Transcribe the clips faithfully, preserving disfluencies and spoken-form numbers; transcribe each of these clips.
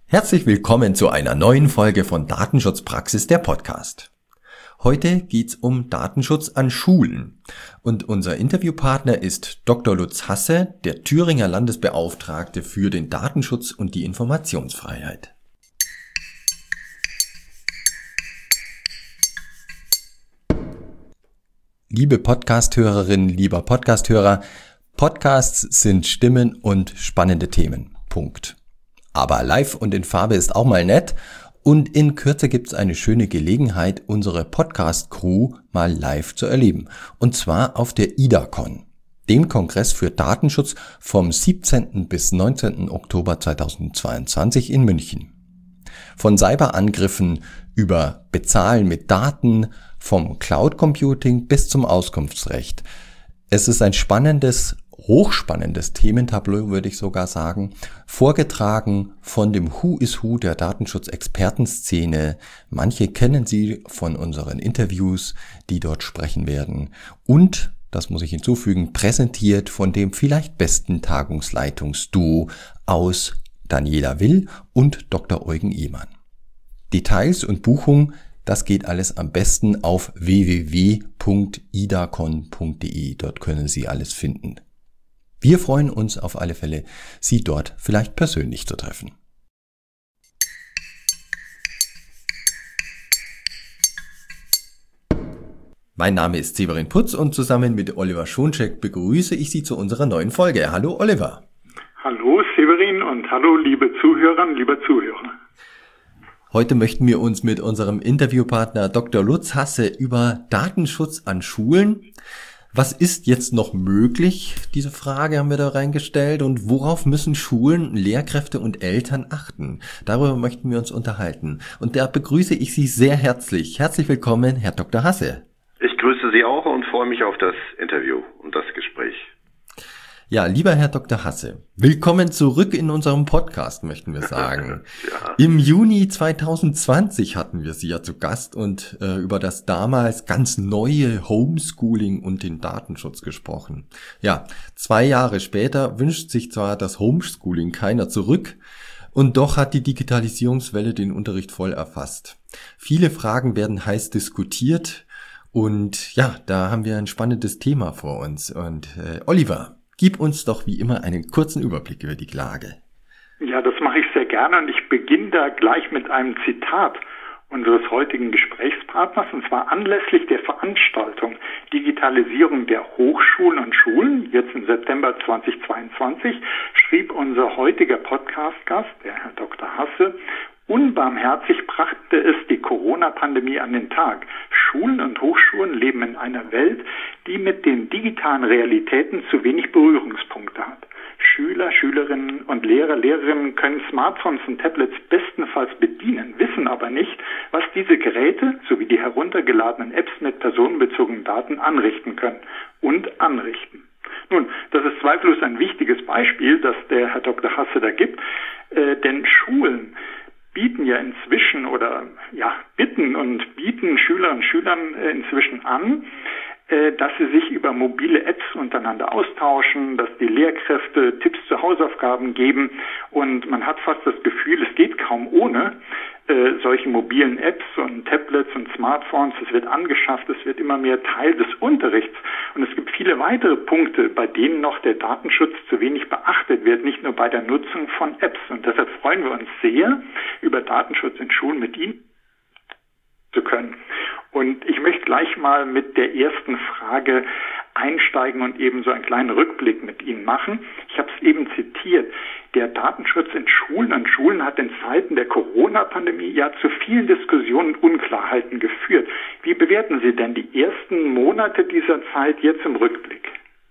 Herzlich willkommen zu einer neuen Folge von Datenschutzpraxis, der Podcast. Heute geht's um Datenschutz an Schulen und unser Interviewpartner ist Doktor Lutz Hasse, der Thüringer Landesbeauftragte für den Datenschutz und die Informationsfreiheit. Liebe Podcasthörerinnen, lieber Podcasthörer, Podcasts sind Stimmen und spannende Themen. Punkt. Aber live und in Farbe ist auch mal nett und in Kürze gibt's eine schöne Gelegenheit, unsere Podcast-Crew mal live zu erleben. Und zwar auf der IDACON, dem Kongress für Datenschutz vom siebzehnten bis neunzehnten Oktober zweitausendzweiundzwanzig in München. Von Cyberangriffen über Bezahlen mit Daten, vom Cloud Computing bis zum Auskunftsrecht. Es ist ein spannendes, hochspannendes Thementableau, würde ich sogar sagen, vorgetragen von dem Who is Who der Datenschutzexpertenszene. Manche kennen sie von unseren Interviews, die dort sprechen werden. Und, das muss ich hinzufügen, präsentiert von dem vielleicht besten Tagungsleitungsduo aus Daniela Will und Doktor Eugen Ehmann. Details und Buchung, das geht alles am besten auf w w w punkt idacon punkt d e. Dort können Sie alles finden. Wir freuen uns auf alle Fälle, Sie dort vielleicht persönlich zu treffen. Mein Name ist Severin Putz und zusammen mit Oliver Schoncheck begrüße ich Sie zu unserer neuen Folge. Hallo Oliver. Hallo Severin und hallo liebe Zuhörerinnen, liebe Zuhörer. Heute möchten wir uns mit unserem Interviewpartner Doktor Lutz Hasse über Datenschutz an Schulen. Was ist jetzt noch möglich? Diese Frage haben wir da reingestellt. Und worauf müssen Schulen, Lehrkräfte und Eltern achten? Darüber möchten wir uns unterhalten. Und da begrüße ich Sie sehr herzlich. Herzlich willkommen, Herr Doktor Hasse. Ich grüße Sie auch und freue mich auf das Interview und das Gespräch. Ja, lieber Herr Doktor Hasse, willkommen zurück in unserem Podcast, möchten wir sagen. Ja. Im Juni zweitausendzwanzig hatten wir Sie ja zu Gast und äh, über das damals ganz neue Homeschooling und den Datenschutz gesprochen. Ja, zwei Jahre später wünscht sich zwar das Homeschooling keiner zurück, und doch hat die Digitalisierungswelle den Unterricht voll erfasst. Viele Fragen werden heiß diskutiert und ja, da haben wir ein spannendes Thema vor uns. Und äh, Oliver, gib uns doch wie immer einen kurzen Überblick über die Lage. Ja, das mache ich sehr gerne und ich beginne da gleich mit einem Zitat unseres heutigen Gesprächspartners, und zwar anlässlich der Veranstaltung Digitalisierung der Hochschulen und Schulen, jetzt im September zweitausendzweiundzwanzig, schrieb unser heutiger Podcast-Gast, der Herr Doktor Hasse: Unbarmherzig brachte es die Corona-Pandemie an den Tag. Schulen und Hochschulen leben in einer Welt, die mit den digitalen Realitäten zu wenig Berührungspunkte hat. Schüler, Schülerinnen und Lehrer, Lehrerinnen können Smartphones und Tablets bestenfalls bedienen, wissen aber nicht, was diese Geräte sowie die heruntergeladenen Apps mit personenbezogenen Daten anrichten können und anrichten. Nun, das ist zweifellos ein wichtiges Beispiel, das der Herr Doktor Hasse da gibt, äh, denn Schulen bieten ja inzwischen oder ja bitten und bieten Schülerinnen und Schülern äh, inzwischen an, äh, dass sie sich über mobile Apps untereinander austauschen, dass die Lehrkräfte Tipps zu Hausaufgaben geben, und man hat fast das Gefühl, es geht kaum ohne äh, solche mobilen Apps und Tablets und Smartphones. Es wird angeschafft, es wird immer mehr Teil des Unterrichts, und es gibt viele weitere Punkte, bei denen noch der Datenschutz zu wenig beachtet wird, nicht nur bei der Nutzung von Apps. Und deshalb freuen wir uns sehr, über Datenschutz in Schulen mit Ihnen zu können. Und ich möchte gleich mal mit der ersten Frage einsteigen und eben so einen kleinen Rückblick mit Ihnen machen. Ich habe es eben zitiert. Der Datenschutz in Schulen und Schulen hat in Zeiten der Corona-Pandemie ja zu vielen Diskussionen und Unklarheiten geführt. Wie bewerten Sie denn die ersten Monate dieser Zeit jetzt im Rückblick?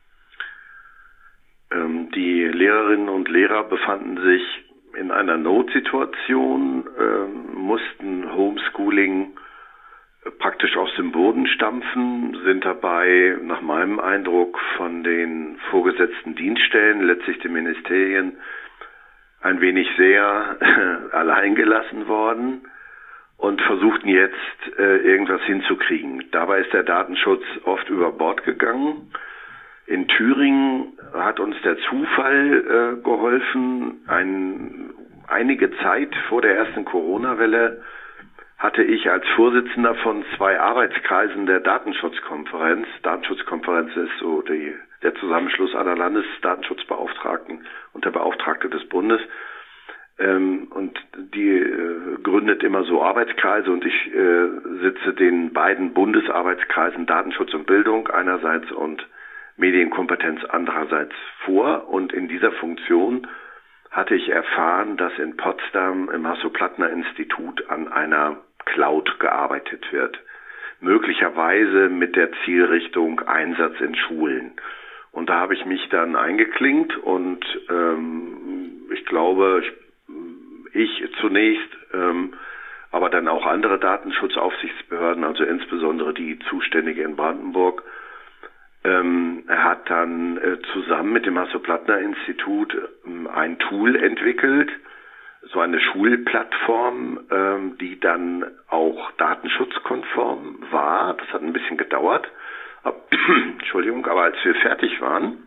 Ähm, die Lehrerinnen und Lehrer befanden sich in einer Notsituation, ähm, mussten Homeschooling praktisch aus dem Boden stampfen, sind dabei nach meinem Eindruck von den vorgesetzten Dienststellen, letztlich den Ministerien, ein wenig sehr äh, allein gelassen worden und versuchten jetzt äh, irgendwas hinzukriegen. Dabei ist der Datenschutz oft über Bord gegangen. In Thüringen hat uns der Zufall äh, geholfen. Ein einige Zeit vor der ersten Corona-Welle hatte ich als Vorsitzender von zwei Arbeitskreisen der Datenschutzkonferenz, Datenschutzkonferenz ist so die, der Zusammenschluss aller Landesdatenschutzbeauftragten und der Beauftragte des Bundes, ähm, und die äh, gründet immer so Arbeitskreise, und ich äh, sitze den beiden Bundesarbeitskreisen Datenschutz und Bildung einerseits und Medienkompetenz andererseits vor, und in dieser Funktion hatte ich erfahren, dass in Potsdam im Hasso-Plattner-Institut an einer Cloud gearbeitet wird. Möglicherweise mit der Zielrichtung Einsatz in Schulen. Und da habe ich mich dann eingeklinkt, und ähm, ich glaube, ich, ich zunächst, ähm, aber dann auch andere Datenschutzaufsichtsbehörden, also insbesondere die zuständige in Brandenburg, ähm, er hat dann äh, zusammen mit dem Hasso-Plattner-Institut ähm, ein Tool entwickelt, so eine Schulplattform, ähm, die dann auch datenschutzkonform war. Das hat ein bisschen gedauert. Ab, Entschuldigung, aber als wir fertig waren,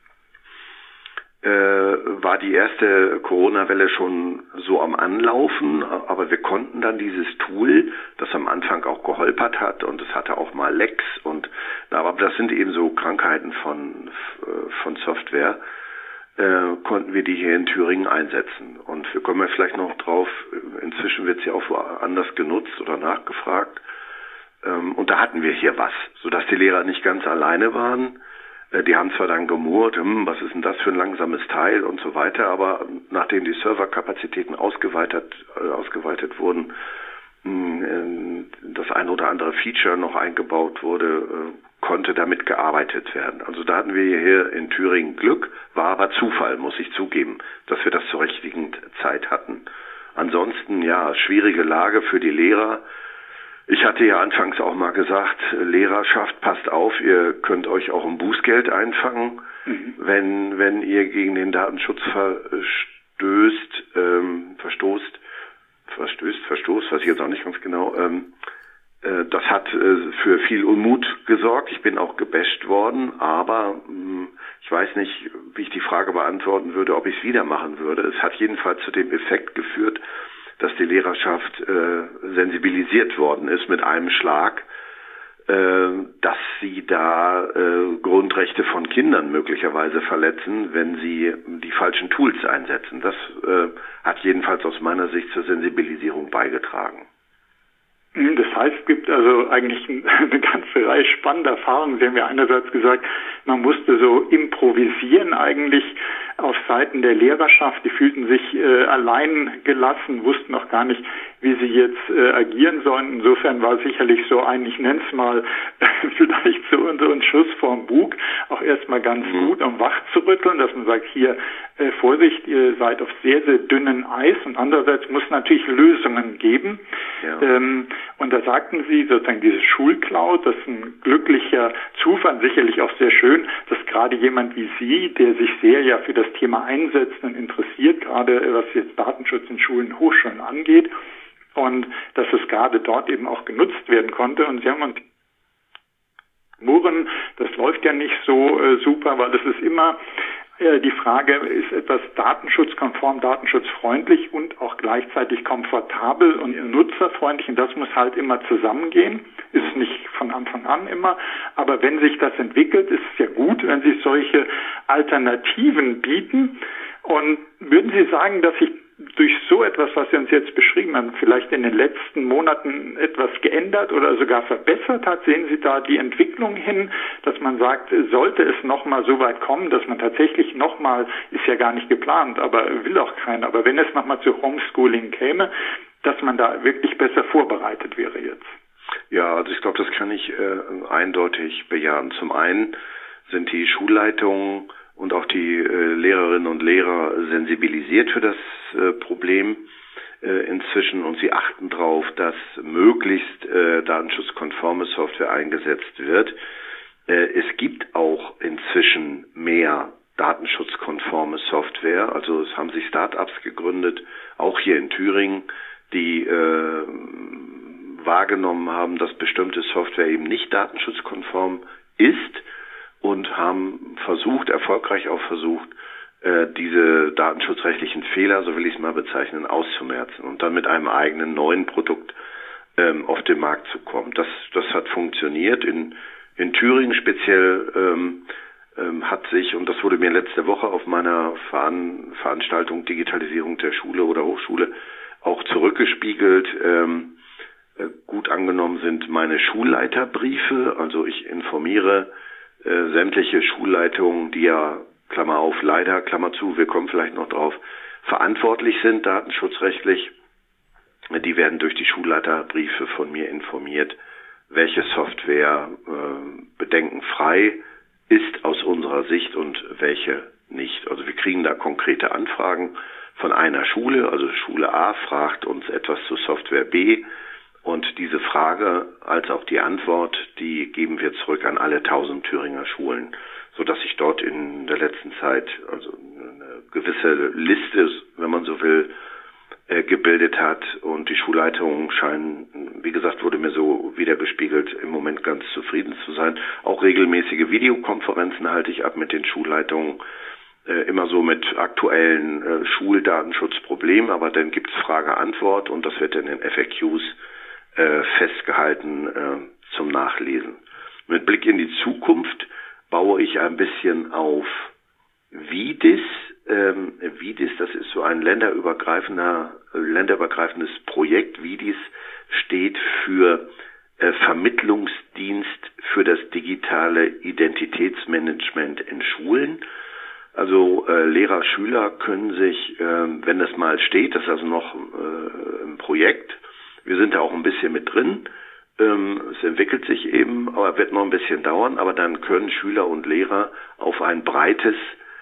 äh, war die erste Corona-Welle schon so am Anlaufen, aber wir konnten dann dieses Tool, das am Anfang auch geholpert hat, und es hatte auch mal Lecks, und na, aber das sind eben so Krankheiten von von Software, äh, konnten wir die hier in Thüringen einsetzen. Und wir kommen ja vielleicht noch drauf, inzwischen wird sie auch woanders genutzt oder nachgefragt, ähm, und da hatten wir hier was, sodass die Lehrer nicht ganz alleine waren. Die haben zwar dann gemurrt, hm, was ist denn das für ein langsames Teil und so weiter, aber nachdem die Serverkapazitäten ausgeweitet, äh, ausgeweitet wurden, mh, das ein oder andere Feature noch eingebaut wurde, äh, konnte damit gearbeitet werden. Also da hatten wir hier in Thüringen Glück, war aber Zufall, muss ich zugeben, dass wir das zur richtigen Zeit hatten. Ansonsten, ja, schwierige Lage für die Lehrer. Ich hatte ja anfangs auch mal gesagt, Lehrerschaft, passt auf, ihr könnt euch auch ein Bußgeld einfangen, mhm. wenn wenn ihr gegen den Datenschutz verstößt, ähm, verstoßt, verstößt, verstoßt, weiß ich jetzt auch nicht ganz genau. Ähm, äh, das hat äh, für viel Unmut gesorgt. Ich bin auch gebasht worden, aber mh, ich weiß nicht, wie ich die Frage beantworten würde, ob ich es wieder machen würde. Es hat jedenfalls zu dem Effekt geführt, dass die Lehrerschaft äh, sensibilisiert worden ist mit einem Schlag, äh, dass sie da äh, Grundrechte von Kindern möglicherweise verletzen, wenn sie die falschen Tools einsetzen. Das äh, hat jedenfalls aus meiner Sicht zur Sensibilisierung beigetragen. Das heißt, es gibt also eigentlich eine ganze Reihe spannender Erfahrungen. Sie haben ja einerseits gesagt, man musste so improvisieren eigentlich auf Seiten der Lehrerschaft. Die fühlten sich äh, allein gelassen, wussten auch gar nicht, wie sie jetzt äh, agieren sollen. Insofern war sicherlich so ein, ich nenne es mal, äh, vielleicht so, so ein Schuss vorm Bug, auch erstmal ganz mhm. gut, um wach zu rütteln, dass man sagt, hier, äh, Vorsicht, ihr seid auf sehr, sehr dünnem Eis. Und andererseits muss es natürlich Lösungen geben. Ja. Ähm, und da sagten Sie, sozusagen diese Schulcloud, das ist ein glücklicher Zufall, sicherlich auch sehr schön, dass gerade jemand wie Sie, der sich sehr ja für das Thema einsetzt und interessiert, gerade was jetzt Datenschutz in Schulen, Hochschulen angeht, und dass es gerade dort eben auch genutzt werden konnte. Und Sie haben uns murren, das läuft ja nicht so äh, super, weil es ist immer äh, die Frage, ist etwas datenschutzkonform, datenschutzfreundlich und auch gleichzeitig komfortabel und nutzerfreundlich, und das muss halt immer zusammengehen, ist nicht von Anfang an immer, aber wenn sich das entwickelt, ist es ja gut, wenn sich solche Alternativen bieten. Und würden Sie sagen, dass sich durch so etwas, was Sie uns jetzt beschrieben haben, vielleicht in den letzten Monaten etwas geändert oder sogar verbessert hat? Sehen Sie da die Entwicklung hin, dass man sagt, sollte es nochmal so weit kommen, dass man tatsächlich nochmal, ist ja gar nicht geplant, aber will auch keiner, aber wenn es nochmal zu Homeschooling käme, dass man da wirklich besser vorbereitet wäre jetzt? Ja, also ich glaube, das kann ich äh, eindeutig bejahen. Zum einen sind die Schulleitungen und auch die äh, Lehrerinnen und Lehrer sensibilisiert für das äh, Problem äh, inzwischen, und sie achten darauf, dass möglichst äh, datenschutzkonforme Software eingesetzt wird. Äh, es gibt auch inzwischen mehr datenschutzkonforme Software, also es haben sich Start-ups gegründet, auch hier in Thüringen, die äh, wahrgenommen haben, dass bestimmte Software eben nicht datenschutzkonform ist, und haben versucht, erfolgreich auch versucht, äh, diese datenschutzrechtlichen Fehler, so will ich es mal bezeichnen, auszumerzen und dann mit einem eigenen neuen Produkt ähm, auf den Markt zu kommen. Das, das hat funktioniert. In, in Thüringen speziell ähm, ähm, hat sich, und das wurde mir letzte Woche auf meiner Veran- Veranstaltung Digitalisierung der Schule oder Hochschule auch zurückgespiegelt, ähm, äh, gut angenommen sind meine Schulleiterbriefe. Also ich informiere äh, sämtliche Schulleitungen, die ja, Klammer auf, leider, Klammer zu, wir kommen vielleicht noch drauf, verantwortlich sind datenschutzrechtlich. Die werden durch die Schulleiterbriefe von mir informiert, welche Software äh, bedenkenfrei ist aus unserer Sicht und welche nicht. Also wir kriegen da konkrete Anfragen von einer Schule, also Schule A fragt uns etwas zu Software B und diese Frage als auch die Antwort, die geben wir zurück an alle tausend Thüringer Schulen, sodass sich dort in der letzten Zeit also eine gewisse Liste, wenn man so will, gebildet hat und die Schulleitungen scheinen, wie gesagt, wurde mir so wiedergespiegelt, im Moment ganz zufrieden zu sein. Auch regelmäßige Videokonferenzen halte ich ab mit den Schulleitungen, äh, immer so mit aktuellen äh, Schuldatenschutzproblemen, aber dann gibt es Frage-Antwort und das wird in den F A Qs äh, festgehalten äh, zum Nachlesen. Mit Blick in die Zukunft baue ich ein bisschen auf V D I S. Ähm, V D I S, das ist so ein länderübergreifender, äh, länderübergreifendes Projekt. V D I S steht für äh, Vermittlungsdienst für das digitale Identitätsmanagement in Schulen. Also äh, Lehrer, Schüler können sich, äh, wenn das mal steht, das ist also noch äh, ein Projekt, wir sind da auch ein bisschen mit drin, ähm, es entwickelt sich eben, aber wird noch ein bisschen dauern, aber dann können Schüler und Lehrer auf ein breites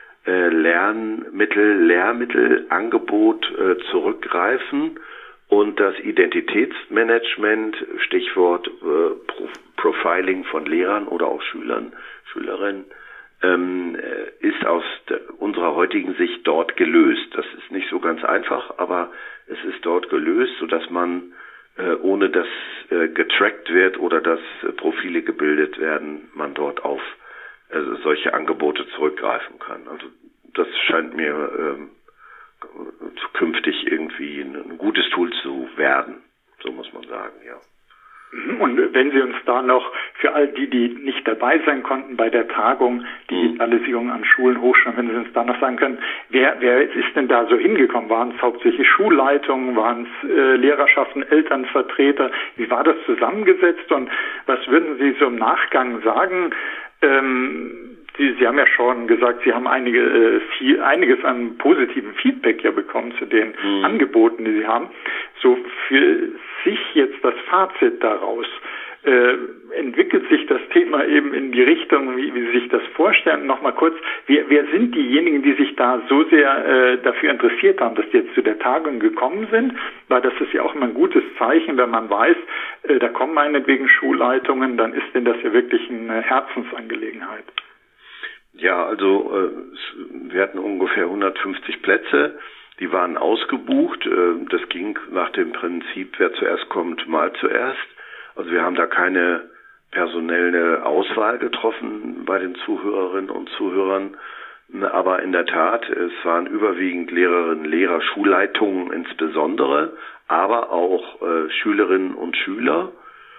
Lernmittel, Lehrmittelangebot äh, zurückgreifen und das Identitätsmanagement, Stichwort äh, Pro- Profiling von Lehrern oder auch Schülern, Schülerinnen, ähm, ist aus de- unserer heutigen Sicht dort gelöst. Das ist nicht so ganz einfach, aber es ist dort gelöst, sodass man äh, ohne dass äh, getrackt wird oder dass äh, Profile gebildet werden, man dort auf also solche Angebote zurückgreifen kann. Also das scheint mir ähm, zukünftig irgendwie ein, ein gutes Tool zu werden, so muss man sagen, ja. Und wenn Sie uns da noch, für all die, die nicht dabei sein konnten bei der Tagung Digitalisierung an Schulen, Hochschulen, wenn Sie uns da noch sagen können, wer, wer ist denn da so hingekommen? Waren es hauptsächlich Schulleitungen, waren es äh, Lehrerschaften, Elternvertreter? Wie war das zusammengesetzt und was würden Sie so im Nachgang sagen? Ähm, Sie, Sie haben ja schon gesagt, Sie haben einige, äh, viel, einiges an positivem Feedback ja bekommen zu den mhm. Angeboten, die Sie haben. So für sich jetzt das Fazit daraus, äh, entwickelt sich das Thema eben in die Richtung, wie, wie Sie sich das vorstellen. Nochmal kurz, wer, wer sind diejenigen, die sich da so sehr äh, dafür interessiert haben, dass die jetzt zu der Tagung gekommen sind? Weil das ist ja auch immer ein gutes Zeichen, wenn man weiß, äh, da kommen meinetwegen Schulleitungen, dann ist denn das ja wirklich eine Herzensangelegenheit. Ja, also äh, wir hatten ungefähr hundertfünfzig Plätze, die waren ausgebucht. Äh, das ging nach dem Prinzip, wer zuerst kommt, mal zuerst. Also wir haben da keine personelle Auswahl getroffen bei den Zuhörerinnen und Zuhörern. Aber in der Tat, es waren überwiegend Lehrerinnen, Lehrer, Schulleitungen insbesondere, aber auch äh, Schülerinnen und Schüler,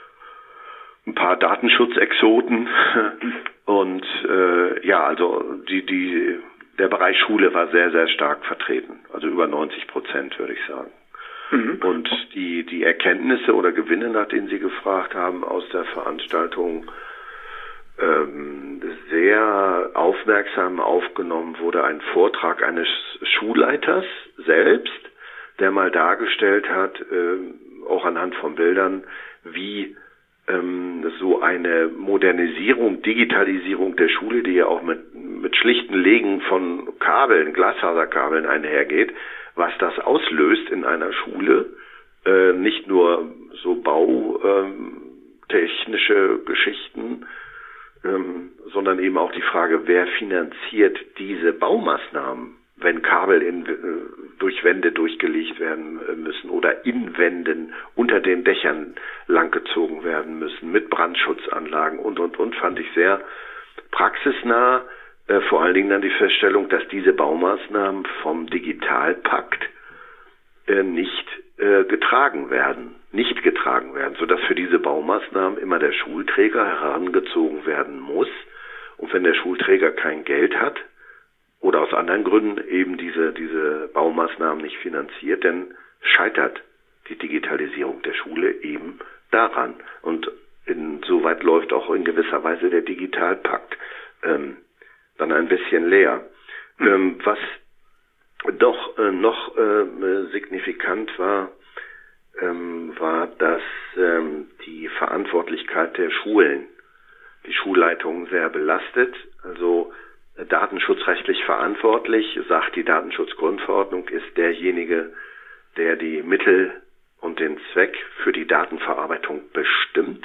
ein paar Datenschutzexoten und äh, ja, also die die der Bereich Schule war sehr sehr stark vertreten, also über neunzig Prozent würde ich sagen. Mhm. Und die die Erkenntnisse oder Gewinne, nach denen Sie gefragt haben aus der Veranstaltung, ähm, sehr aufmerksam aufgenommen wurde ein Vortrag eines Schulleiters selbst, der mal dargestellt hat, äh, auch anhand von Bildern, wie ähm, so eine Modernisierung, Digitalisierung der Schule, die ja auch mit, mit schlichten Legen von Kabeln, Glasfaserkabeln einhergeht, was das auslöst in einer Schule, äh, nicht nur so bautechnische ähm, Geschichten, ähm, sondern eben auch die Frage, wer finanziert diese Baumaßnahmen, wenn Kabel in, äh, durch Wände durchgelegt werden müssen oder in Wänden unter den Dächern langgezogen werden müssen, mit Brandschutzanlagen und, und, und, fand ich sehr praxisnah. äh, vor allen Dingen dann die Feststellung, dass diese Baumaßnahmen vom Digitalpakt äh, nicht äh, getragen werden, nicht getragen werden, sodass für diese Baumaßnahmen immer der Schulträger herangezogen werden muss. Und wenn der Schulträger kein Geld hat oder aus anderen Gründen eben diese, diese Baumaßnahmen nicht finanziert, dann scheitert die Digitalisierung der Schule eben daran. Und insoweit läuft auch in gewisser Weise der Digitalpakt ähm, dann ein bisschen leer. Ähm, was doch äh, noch äh, signifikant war, ähm, war, dass ähm, die Verantwortlichkeit der Schulen die Schulleitungen sehr belastet. Also äh, datenschutzrechtlich verantwortlich, sagt die Datenschutzgrundverordnung, ist derjenige, der die Mittel und den Zweck für die Datenverarbeitung bestimmt.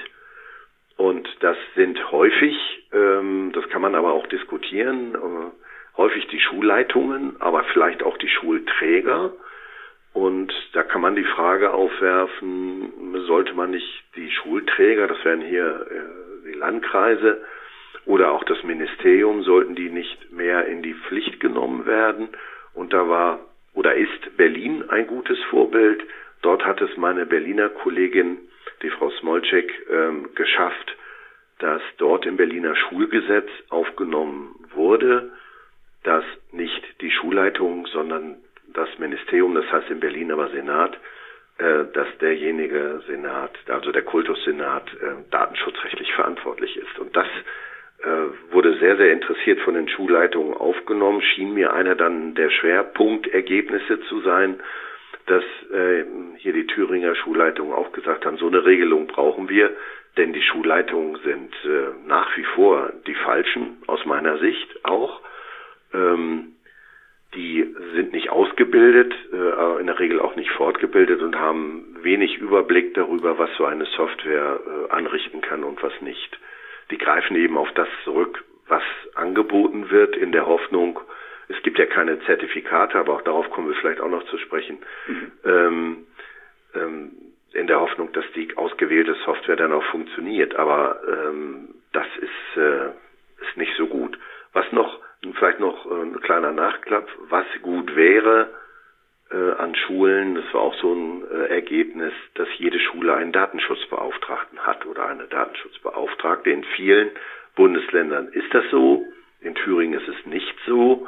Und das sind häufig, ähm, das kann man aber auch diskutieren, äh, häufig die Schulleitungen, aber vielleicht auch die Schulträger. Und da kann man die Frage aufwerfen, sollte man nicht die Schulträger, das wären hier äh, die Landkreise oder auch das Ministerium, sollten die nicht mehr in die Pflicht genommen werden? Und da war oder ist Berlin ein gutes Vorbild. Dort hat es meine Berliner Kollegin, die Frau Smolczek, ähm, geschafft, dass dort im Berliner Schulgesetz aufgenommen wurde, dass nicht die Schulleitung, sondern das Ministerium, das heißt in Berlin aber Senat, äh, dass derjenige Senat, also der Kultussenat, äh, datenschutzrechtlich verantwortlich ist. Und das äh, wurde sehr, sehr interessiert von den Schulleitungen aufgenommen, schien mir einer dann der Schwerpunktergebnisse zu sein, dass äh, hier die Thüringer Schulleitungen auch gesagt haben, so eine Regelung brauchen wir, denn die Schulleitungen sind äh, nach wie vor die falschen, aus meiner Sicht auch. Ähm, die sind nicht ausgebildet, äh, in der Regel auch nicht fortgebildet und haben wenig Überblick darüber, was so eine Software äh, anrichten kann und was nicht. Die greifen eben auf das zurück, was angeboten wird, in der Hoffnung, es gibt ja keine Zertifikate, aber auch darauf kommen wir vielleicht auch noch zu sprechen, mhm. ähm, ähm, in der Hoffnung, dass die ausgewählte Software dann auch funktioniert. Aber ähm, das ist, äh, ist nicht so gut. Was noch, vielleicht noch äh, ein kleiner Nachklapp, was gut wäre äh, an Schulen, das war auch so ein äh, Ergebnis, dass jede Schule einen Datenschutzbeauftragten hat oder eine Datenschutzbeauftragte. In vielen Bundesländern ist das so. In Thüringen ist es nicht so.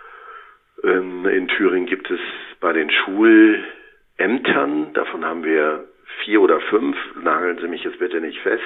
Ähm, in Thüringen gibt es bei den Schulämtern, davon haben wir vier oder fünf, nageln Sie mich jetzt bitte nicht fest,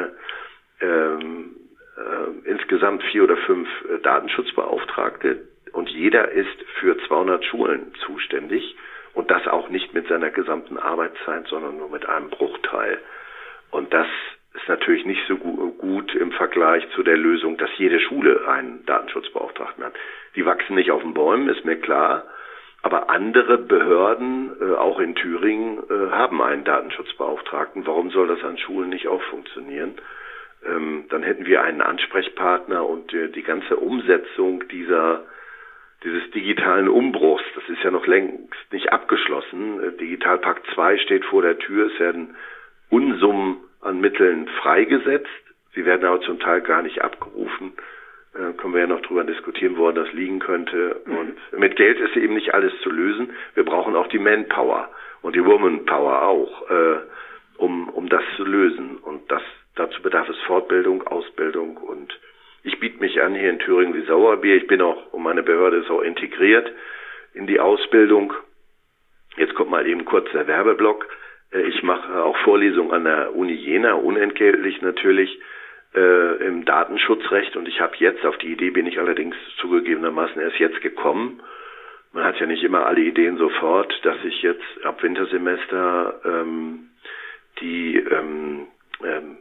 äh, ähm, äh, insgesamt vier oder fünf äh, Datenschutzbeauftragte und jeder ist für zweihundert Schulen zuständig und das auch nicht mit seiner gesamten Arbeitszeit, sondern nur mit einem Bruchteil. Und das ist natürlich nicht so gu- gut im Vergleich zu der Lösung, dass jede Schule einen Datenschutzbeauftragten hat. Die wachsen nicht auf den Bäumen, ist mir klar. Aber andere Behörden, äh, auch in Thüringen, äh, haben einen Datenschutzbeauftragten. Warum soll das an Schulen nicht auch funktionieren? Ähm, dann hätten wir einen Ansprechpartner und äh, die ganze Umsetzung dieser dieses digitalen Umbruchs, das ist ja noch längst nicht abgeschlossen. Äh, Digitalpakt zwei steht vor der Tür. Es werden Unsummen an Mitteln freigesetzt. Sie werden aber zum Teil gar nicht abgerufen. Äh, können wir ja noch drüber diskutieren, wo das liegen könnte. Mhm. Und mit Geld ist eben nicht alles zu lösen. Wir brauchen auch die Manpower und die Womanpower auch, äh, um um das zu lösen. Und das dazu bedarf es Fortbildung, Ausbildung. Und ich biete mich an hier in Thüringen wie Sauerbier. Ich bin auch, und meine Behörde ist auch integriert in die Ausbildung. Jetzt kommt mal eben kurz der Werbeblock. Äh, ich mache auch Vorlesungen an der Uni Jena, unentgeltlich natürlich, Äh, im Datenschutzrecht und ich habe jetzt, auf die Idee bin ich allerdings zugegebenermaßen erst jetzt gekommen. Man hat ja nicht immer alle Ideen sofort, dass ich jetzt ab Wintersemester ähm, die ähm, ähm,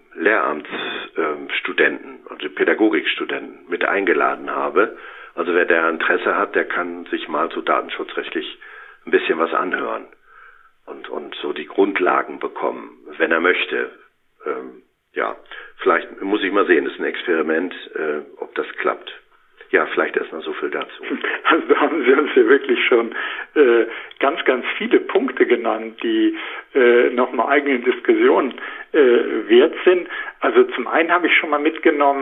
Lehramtsstudenten, ähm, also Pädagogikstudenten mit eingeladen habe. Also wer da Interesse hat, der kann sich mal so datenschutzrechtlich ein bisschen was anhören und, und so die Grundlagen bekommen, wenn er möchte. Ähm, Ja, vielleicht muss ich mal sehen, das ist ein Experiment, äh, ob das klappt. Ja, vielleicht erstmal so viel dazu. Also da haben Sie uns ja wirklich schon äh, ganz, ganz viele Punkte genannt, die äh, nochmal eigene Diskussion äh, wert sind. Also zum einen habe ich schon mal mitgenommen,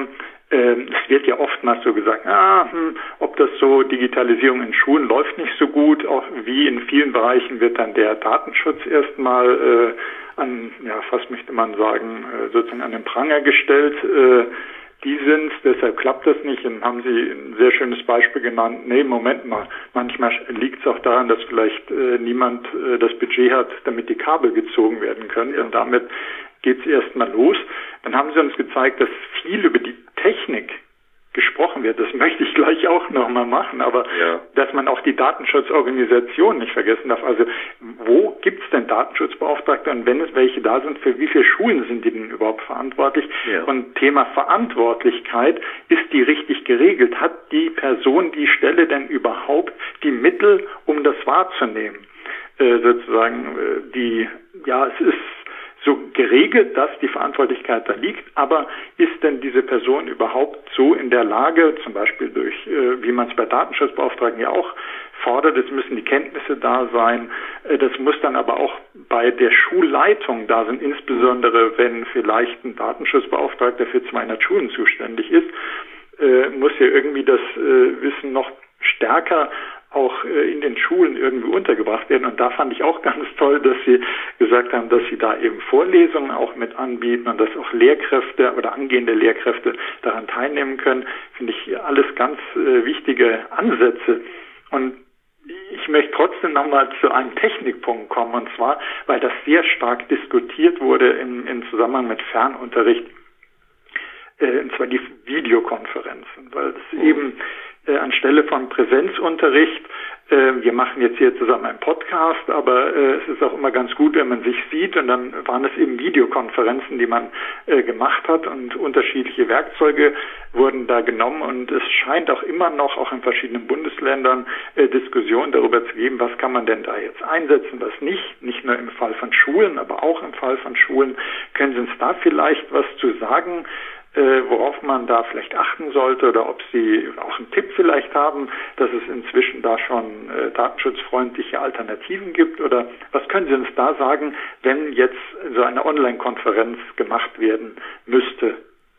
Es wird ja oftmals so gesagt, ah, hm, ob das so Digitalisierung in Schulen läuft nicht so gut, auch wie in vielen Bereichen wird dann der Datenschutz erstmal äh, an, ja, fast möchte man sagen, äh, sozusagen an den Pranger gestellt. Äh, die sind's, deshalb klappt das nicht. Und haben Sie ein sehr schönes Beispiel genannt. Nee, Moment mal, manchmal liegt es auch daran, dass vielleicht äh, niemand äh, das Budget hat, damit die Kabel gezogen werden können. Ja. Und damit geht's erstmal los. Dann haben Sie uns gezeigt, dass viel über die Technik gesprochen wird. Das möchte ich gleich auch nochmal machen, aber ja. dass man auch die Datenschutzorganisation nicht vergessen darf. Also wo gibt's denn Datenschutzbeauftragte und wenn es welche da sind, für wie viele Schulen sind die denn überhaupt verantwortlich? Ja. Und Thema Verantwortlichkeit, ist die richtig geregelt? Hat die Person, die Stelle denn überhaupt die Mittel, um das wahrzunehmen? Äh, sozusagen äh, die, ja, es ist so geregelt, dass die Verantwortlichkeit da liegt, aber ist denn diese Person überhaupt so in der Lage, zum Beispiel durch, äh, wie man es bei Datenschutzbeauftragten ja auch fordert, es müssen die Kenntnisse da sein, äh, das muss dann aber auch bei der Schulleitung da sein, insbesondere wenn vielleicht ein Datenschutzbeauftragter für zweihundert Schulen zuständig ist, äh, muss ja irgendwie das äh, Wissen noch stärker auch äh, in den Schulen irgendwie untergebracht werden. Und da fand ich auch ganz toll, dass Sie gesagt haben, dass Sie da eben Vorlesungen auch mit anbieten und dass auch Lehrkräfte oder angehende Lehrkräfte daran teilnehmen können. Finde ich alles ganz äh, wichtige Ansätze. Und ich möchte trotzdem nochmal zu einem Technikpunkt kommen, und zwar, weil das sehr stark diskutiert wurde im, im Zusammenhang mit Fernunterricht, äh, und zwar die Videokonferenzen, weil es eben äh, anstelle von Präsenzunterricht, äh, wir machen jetzt hier zusammen einen Podcast, aber äh, es ist auch immer ganz gut, wenn man sich sieht, und dann waren es eben Videokonferenzen, die man äh, gemacht hat, und unterschiedliche Werkzeuge wurden da genommen, und es scheint auch immer noch, auch in verschiedenen Bundesländern, äh, Diskussionen darüber zu geben, was kann man denn da jetzt einsetzen, was nicht, nicht nur im Fall von Schulen, aber auch im Fall von Schulen. Können Sie uns da vielleicht was zu sagen, Äh, worauf man da vielleicht achten sollte, oder ob Sie auch einen Tipp vielleicht haben, dass es inzwischen da schon äh, datenschutzfreundliche Alternativen gibt, oder was können Sie uns da sagen, wenn jetzt so eine Online-Konferenz gemacht werden müsste?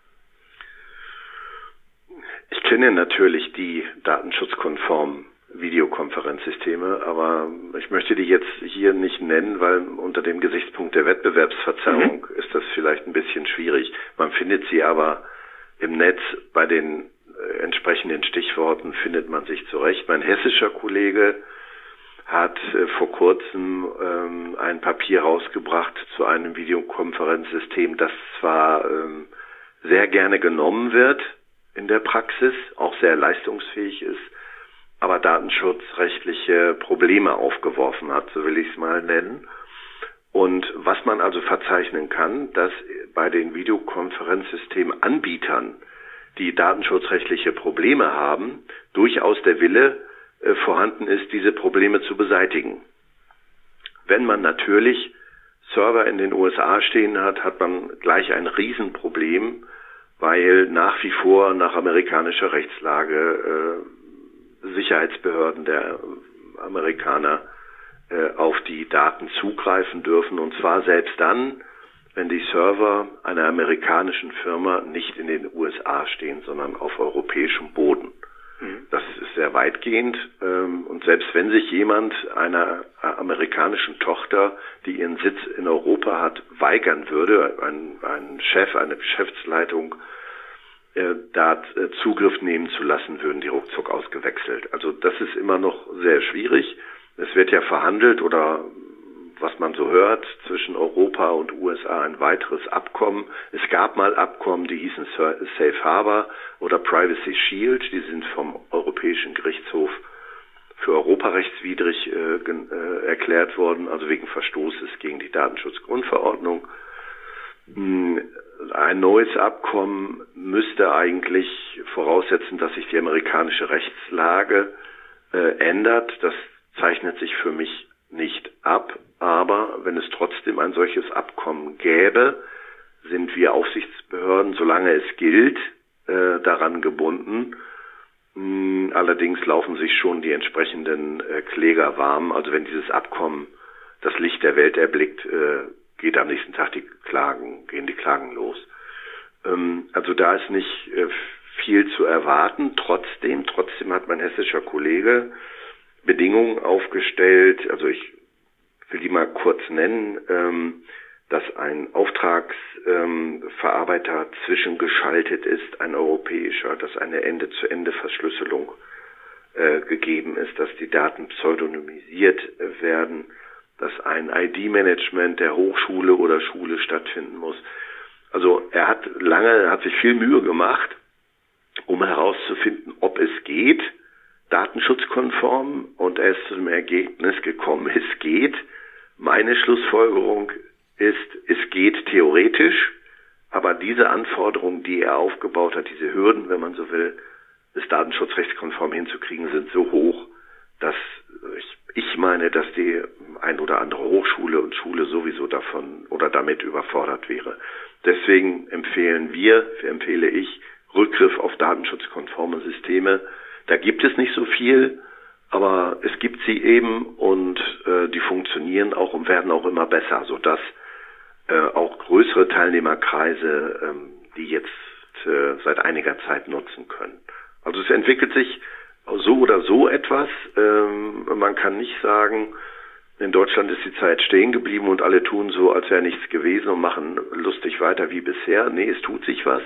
Ich kenne natürlich die datenschutzkonformen Videokonferenzsysteme, aber ich möchte die jetzt hier nicht nennen, weil unter dem Gesichtspunkt der Wettbewerbsverzerrung mhm. ist das vielleicht ein bisschen schwierig. Man findet sie aber im Netz, bei den äh, entsprechenden Stichworten findet man sich zurecht. Mein hessischer Kollege hat äh, vor kurzem ähm, ein Papier rausgebracht zu einem Videokonferenzsystem, das zwar ähm, sehr gerne genommen wird in der Praxis, auch sehr leistungsfähig ist, aber datenschutzrechtliche Probleme aufgeworfen hat, so will ich es mal nennen. Und was man also verzeichnen kann, dass bei den Videokonferenzsystemanbietern, die datenschutzrechtliche Probleme haben, durchaus der Wille äh, vorhanden ist, diese Probleme zu beseitigen. Wenn man natürlich Server in den U S A stehen hat, hat man gleich ein Riesenproblem, weil nach wie vor nach amerikanischer Rechtslage äh, Sicherheitsbehörden der Amerikaner äh, auf die Daten zugreifen dürfen, und zwar selbst dann, wenn die Server einer amerikanischen Firma nicht in den U S A stehen, sondern auf europäischem Boden. Mhm. Das ist sehr weitgehend, ähm, und selbst wenn sich jemand einer amerikanischen Tochter, die ihren Sitz in Europa hat, weigern würde, ein, ein Chef, eine Geschäftsleitung, da Zugriff nehmen zu lassen, würden die ruckzuck ausgewechselt. Also das ist immer noch sehr schwierig. Es wird ja verhandelt, oder was man so hört, zwischen Europa und U S A ein weiteres Abkommen. Es gab mal Abkommen, die hießen Safe Harbor oder Privacy Shield. Die sind vom Europäischen Gerichtshof für europarechtswidrig äh, äh, erklärt worden, also wegen Verstoßes gegen die Datenschutzgrundverordnung. Hm, Ein neues Abkommen müsste eigentlich voraussetzen, dass sich die amerikanische Rechtslage äh, ändert. Das zeichnet sich für mich nicht ab. Aber wenn es trotzdem ein solches Abkommen gäbe, sind wir Aufsichtsbehörden, solange es gilt, äh, daran gebunden. Hm, allerdings laufen sich schon die entsprechenden äh, Kläger warm. Also wenn dieses Abkommen das Licht der Welt erblickt, äh, geht am nächsten Tag die Klagen, gehen die Klagen los. Ähm, also da ist nicht äh, viel zu erwarten. Trotzdem, trotzdem hat mein hessischer Kollege Bedingungen aufgestellt, also ich will die mal kurz nennen, ähm, dass ein Auftragsverarbeiter ähm, zwischengeschaltet ist, ein europäischer, dass eine Ende-zu-Ende-Verschlüsselung äh, gegeben ist, dass die Daten pseudonymisiert äh, werden, dass ein I D-Management der Hochschule oder Schule stattfinden muss. Also er hat lange, hat sich viel Mühe gemacht, um herauszufinden, ob es geht, datenschutzkonform, und er ist zu dem Ergebnis gekommen, es geht. Meine Schlussfolgerung ist, es geht theoretisch, aber diese Anforderungen, die er aufgebaut hat, diese Hürden, wenn man so will, es datenschutzrechtskonform hinzukriegen, sind so hoch, dass ich, ich meine, dass die ein oder andere Hochschule und Schule sowieso davon oder damit überfordert wäre. Deswegen empfehlen wir, empfehle ich, Rückgriff auf datenschutzkonforme Systeme. Da gibt es nicht so viel, aber es gibt sie eben, und äh, die funktionieren auch und werden auch immer besser, sodass äh, auch größere Teilnehmerkreise ähm, die jetzt äh, seit einiger Zeit nutzen können. Also es entwickelt sich so oder so etwas. Ähm, man kann nicht sagen, in Deutschland ist die Zeit stehen geblieben und alle tun so, als wäre nichts gewesen und machen lustig weiter wie bisher. Nee, es tut sich was.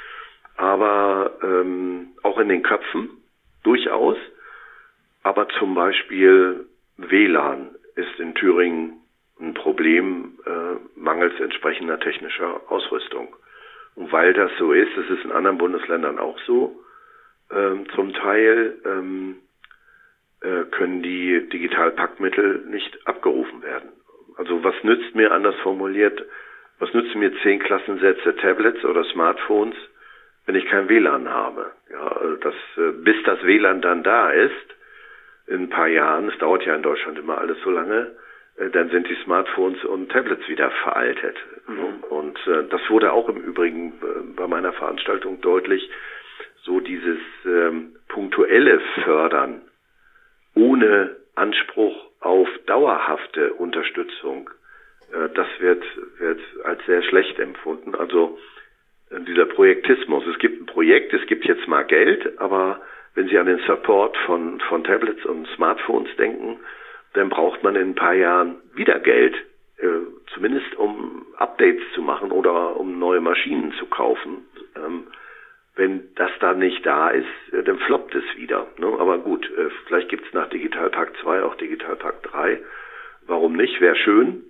Aber ähm, auch in den Köpfen durchaus. Aber zum Beispiel W L A N ist in Thüringen ein Problem äh, mangels entsprechender technischer Ausrüstung. Und weil das so ist, das ist in anderen Bundesländern auch so, ähm, zum Teil ähm, äh, können die Digitalpaktmittel nicht abgerufen werden. Also was nützt mir, anders formuliert, was nützt mir zehn Klassensätze Tablets oder Smartphones, wenn ich kein W L A N habe? Ja, das, äh, bis das W L A N dann da ist, in ein paar Jahren, es dauert ja in Deutschland immer alles so lange, äh, dann sind die Smartphones und Tablets wieder veraltet. Mhm. Und äh, das wurde auch im Übrigen äh, bei meiner Veranstaltung deutlich, so dieses ähm, punktuelle Fördern ohne Anspruch auf dauerhafte Unterstützung, äh, das wird, wird als sehr schlecht empfunden. Also äh, dieser Projektismus, es gibt ein Projekt, es gibt jetzt mal Geld, aber wenn Sie an den Support von, von Tablets und Smartphones denken, dann braucht man in ein paar Jahren wieder Geld, äh, zumindest um Updates zu machen oder um neue Maschinen zu kaufen. Ähm, wenn das da nicht da ist, äh, dann floppt es wieder. Ne? Aber gut, äh, vielleicht gibt es nach Digitalpakt zwei auch Digitalpakt drei. Warum nicht? Wäre schön.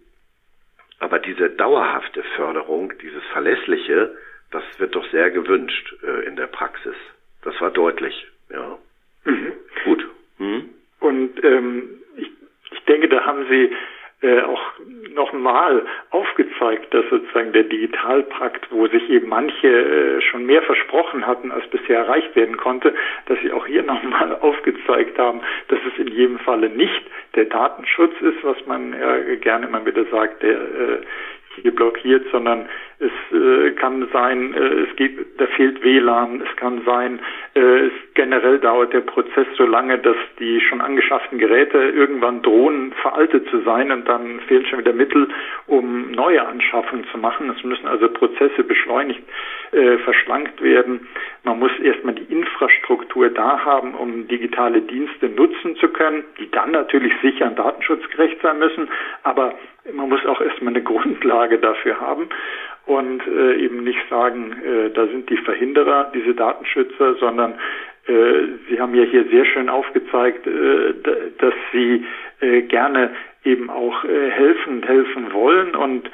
Aber diese dauerhafte Förderung, dieses Verlässliche, das wird doch sehr gewünscht äh, in der Praxis. Das war deutlich. Ja, mhm. Gut. Mhm. Und ähm, ich, ich denke, da haben Sie äh, auch nochmal aufgezeigt, dass sozusagen der Digitalpakt, wo sich eben manche äh, schon mehr versprochen hatten, als bisher erreicht werden konnte, dass Sie auch hier nochmal aufgezeigt haben, dass es in jedem Falle nicht der Datenschutz ist, was man ja gerne immer wieder sagt, der äh, hier blockiert, sondern es äh, kann sein, äh, es gibt, da fehlt W L A N, es kann sein, äh, es generell dauert der Prozess so lange, dass die schon angeschafften Geräte irgendwann drohen, veraltet zu sein, und dann fehlen schon wieder Mittel, um neue Anschaffungen zu machen. Es müssen also Prozesse beschleunigt, äh, verschlankt werden. Man muss erstmal die Infrastruktur da haben, um digitale Dienste nutzen zu können, die dann natürlich sicher und datenschutzgerecht sein müssen, aber man muss auch erstmal eine Grundlage dafür haben und äh, eben nicht sagen, äh, da sind die Verhinderer, diese Datenschützer, sondern äh, Sie haben ja hier sehr schön aufgezeigt, äh, dass Sie äh, gerne eben auch äh, helfen, helfen wollen, und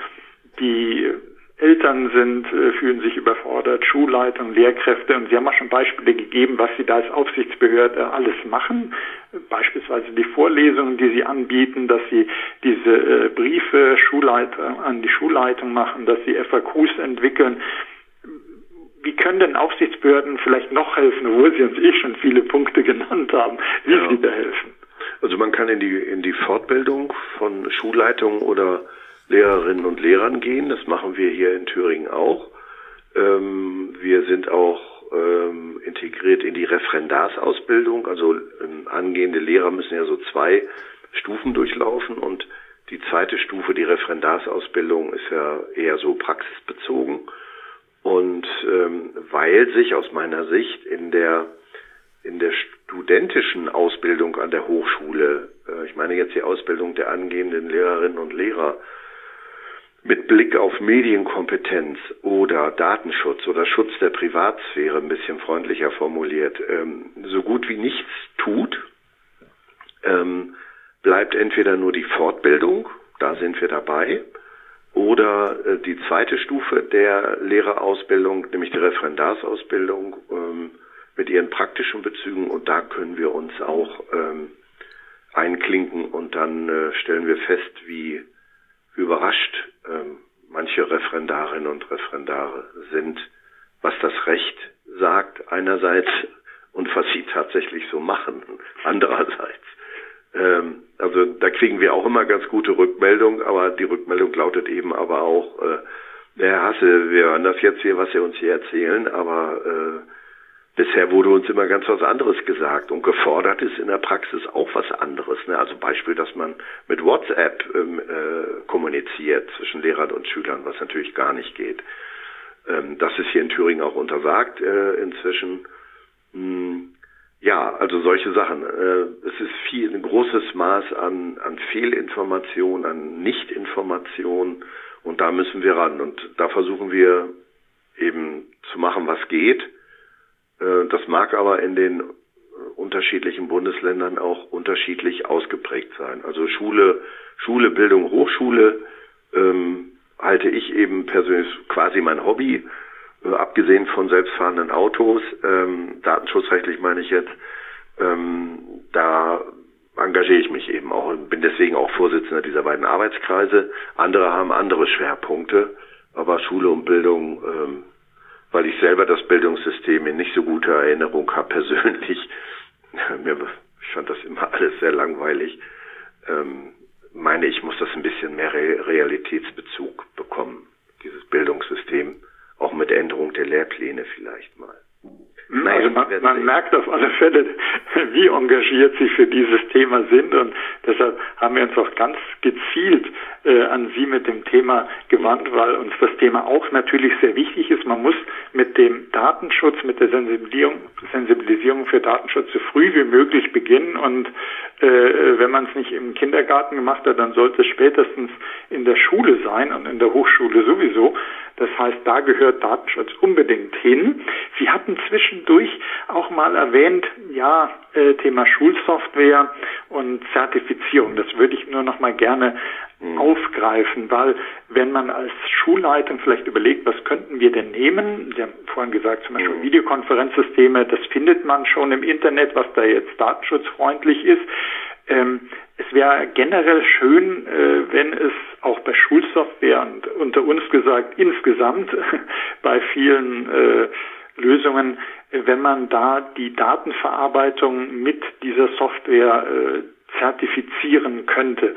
die Eltern sind, äh, fühlen sich überfordert, Schulleitung, Lehrkräfte, und Sie haben auch schon Beispiele gegeben, was Sie da als Aufsichtsbehörde alles machen. Beispielsweise die Vorlesungen, die Sie anbieten, dass Sie diese äh, Briefe Schulleitung, an die Schulleitung machen, dass Sie F A Qs entwickeln. Wie können denn Aufsichtsbehörden vielleicht noch helfen, obwohl Sie uns eh schon viele Punkte genannt haben, wie ja. Sie da helfen? Also man kann in die, in die Fortbildung von Schulleitungen oder Lehrerinnen und Lehrern gehen. Das machen wir hier in Thüringen auch. Ähm, wir sind auch ähm, integriert in die Referendarsausbildung. Also ähm, angehende Lehrer müssen ja so zwei Stufen durchlaufen, und die zweite Stufe, die Referendarsausbildung, ist ja eher so praxisbezogen. Und ähm, weil sich aus meiner Sicht in der in der studentischen Ausbildung an der Hochschule, äh, ich meine jetzt die Ausbildung der angehenden Lehrerinnen und Lehrer, mit Blick auf Medienkompetenz oder Datenschutz oder Schutz der Privatsphäre, ein bisschen freundlicher formuliert, ähm, so gut wie nichts tut, ähm, bleibt entweder nur die Fortbildung, da sind wir dabei, oder äh, die zweite Stufe der Lehrerausbildung, nämlich die Referendarsausbildung ähm, mit ihren praktischen Bezügen, und da können wir uns auch ähm, einklinken und dann äh, stellen wir fest, wie überrascht ähm, manche Referendarinnen und Referendare sind, was das Recht sagt einerseits und was sie tatsächlich so machen andererseits. Ähm, also da kriegen wir auch immer ganz gute Rückmeldung, aber die Rückmeldung lautet eben aber auch, äh, Herr Hasse, wir hören das jetzt hier, was Sie uns hier erzählen, aber äh, bisher wurde uns immer ganz was anderes gesagt und gefordert ist in der Praxis auch was anderes. Ne? Also Beispiel, dass man mit WhatsApp ähm, äh, kommuniziert zwischen Lehrern und Schülern, was natürlich gar nicht geht. Ähm, das ist hier in Thüringen auch untersagt äh, inzwischen. Hm, ja, also solche Sachen. Äh, es ist viel, ein großes Maß an, an Fehlinformation, an Nichtinformation, und da müssen wir ran. Und da versuchen wir eben zu machen, was geht. Das mag aber in den unterschiedlichen Bundesländern auch unterschiedlich ausgeprägt sein. Also Schule, Schule, Bildung, Hochschule ähm, halte ich eben persönlich quasi mein Hobby, äh, abgesehen von selbstfahrenden Autos, ähm, datenschutzrechtlich meine ich jetzt, ähm, da engagiere ich mich eben auch und bin deswegen auch Vorsitzender dieser beiden Arbeitskreise. Andere haben andere Schwerpunkte, aber Schule und Bildung, ähm, weil ich selber das Bildungssystem in nicht so guter Erinnerung habe persönlich. Mir, ich fand das immer alles sehr langweilig. Ähm, meine, ich muss das ein bisschen mehr Re- Realitätsbezug bekommen, dieses Bildungssystem, auch mit Änderung der Lehrpläne vielleicht mal. Naja, also man, man merkt auf alle Fälle, wie engagiert Sie für dieses Thema sind, und deshalb haben wir uns auch ganz gezielt äh, an Sie mit dem Thema gewandt, weil uns das Thema auch natürlich sehr wichtig ist. Man muss mit dem Datenschutz, mit der Sensibilisierung, Sensibilisierung für Datenschutz so früh wie möglich beginnen, und äh, wenn man es nicht im Kindergarten gemacht hat, dann sollte es spätestens in der Schule sein und in der Hochschule sowieso. Das heißt, da gehört Datenschutz unbedingt hin. Sie hatten zwischendurch auch mal erwähnt, ja, äh, Thema Schulsoftware und Zertifizierung. Das würde ich nur noch mal gerne mhm. aufgreifen, weil wenn man als Schulleitung vielleicht überlegt, was könnten wir denn nehmen? Sie haben vorhin gesagt, zum Beispiel mhm. Videokonferenzsysteme, das findet man schon im Internet, was da jetzt datenschutzfreundlich ist. Ähm, es wäre generell schön, äh, wenn es auch bei Schulsoftware und unter uns gesagt insgesamt bei vielen äh, Lösungen, wenn man da die Datenverarbeitung mit dieser Software äh, zertifizieren könnte.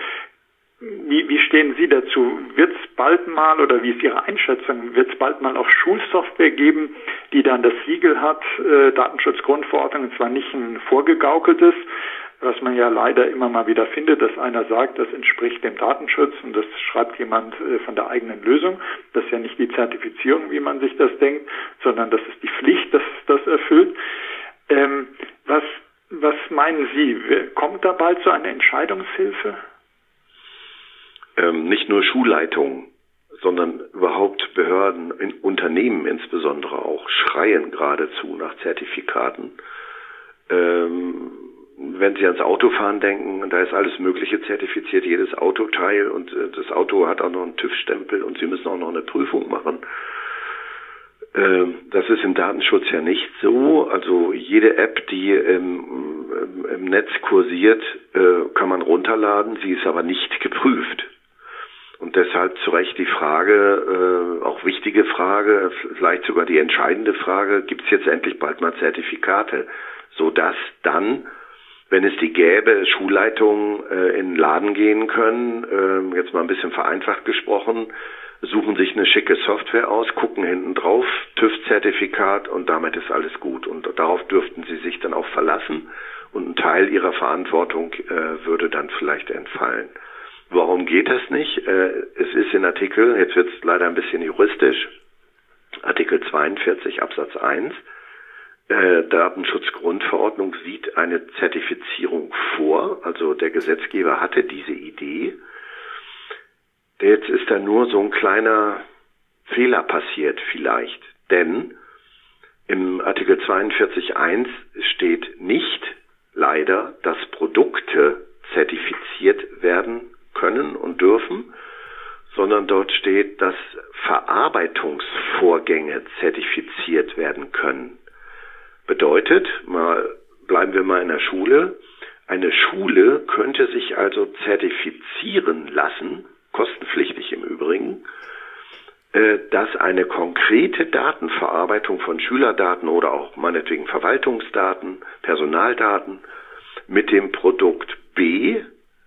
Wie, wie stehen Sie dazu? Wird es bald mal, oder wie ist Ihre Einschätzung, wird es bald mal auch Schulsoftware geben, die dann das Siegel hat, äh, Datenschutzgrundverordnung, und zwar nicht ein vorgegaukeltes, was man ja leider immer mal wieder findet, dass einer sagt, das entspricht dem Datenschutz, und das schreibt jemand äh, von der eigenen Lösung. Das ist ja nicht die Zertifizierung, wie man sich das denkt, sondern das ist die Pflicht, dass das erfüllt. Ähm, was, was meinen Sie? Kommt da bald so eine Entscheidungshilfe? Ähm, nicht nur Schulleitungen, sondern überhaupt Behörden, in Unternehmen insbesondere auch, schreien geradezu nach Zertifikaten. Ähm, Wenn Sie ans Autofahren denken, da ist alles Mögliche zertifiziert, jedes Autoteil, und äh, das Auto hat auch noch einen TÜV-Stempel und Sie müssen auch noch eine Prüfung machen. Ähm, das ist im Datenschutz ja nicht so. Also jede App, die im, im, im Netz kursiert, äh, kann man runterladen, sie ist aber nicht geprüft. Und deshalb zu Recht die Frage, äh, auch wichtige Frage, vielleicht sogar die entscheidende Frage, gibt es jetzt endlich bald mal Zertifikate, sodass dann, wenn es die gäbe, Schulleitungen äh, in den Laden gehen können, äh, jetzt mal ein bisschen vereinfacht gesprochen, suchen sich eine schicke Software aus, gucken hinten drauf, TÜV-Zertifikat, und damit ist alles gut. Und darauf dürften sie sich dann auch verlassen, und ein Teil ihrer Verantwortung äh, würde dann vielleicht entfallen. Warum geht das nicht? Äh, es ist in Artikel, jetzt wird es leider ein bisschen juristisch, Artikel zweiundvierzig Absatz eins äh, Datenschutzgrundverordnung sieht eine Zertifizierung vor, also der Gesetzgeber hatte diese Idee. Jetzt ist da nur so ein kleiner Fehler passiert vielleicht, denn im Artikel zweiundvierzig Absatz eins steht nicht leider, dass Produkte zertifiziert werden können und dürfen, sondern dort steht, dass Verarbeitungsvorgänge zertifiziert werden können. Bedeutet, mal bleiben wir mal in der Schule, eine Schule könnte sich also zertifizieren lassen, kostenpflichtig im Übrigen, dass eine konkrete Datenverarbeitung von Schülerdaten oder auch meinetwegen Verwaltungsdaten, Personaldaten mit dem Produkt B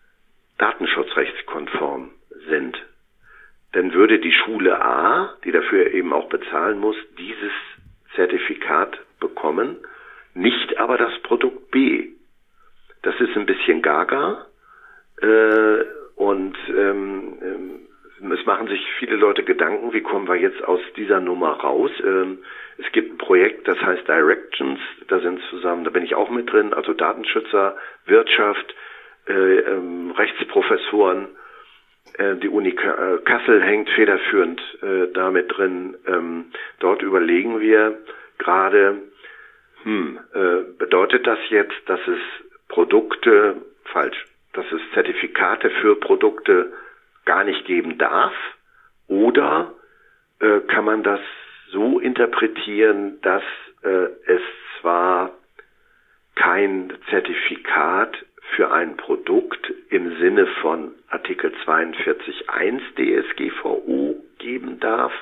datenschutzrechtskonform sind. Dann würde die Schule A, die dafür eben auch bezahlen muss, dieses Zertifikat bekommen, nicht aber das Produkt B. Das ist ein bisschen gaga äh, und ähm, es machen sich viele Leute Gedanken, wie kommen wir jetzt aus dieser Nummer raus. Ähm, es gibt ein Projekt, das heißt Directions, da sind zusammen, da bin ich auch mit drin, also Datenschützer, Wirtschaft, äh, ähm, Rechtsprofessoren, äh, die Uni K- äh, Kassel hängt federführend äh, da mit drin. Ähm, dort überlegen wir gerade, hm, äh, bedeutet das jetzt, dass es Produkte, falsch, dass es Zertifikate für Produkte gar nicht geben darf, oder äh, kann man das so interpretieren, dass äh, es zwar kein Zertifikat für ein Produkt im Sinne von Artikel zweiundvierzig Absatz eins D S G V O geben darf,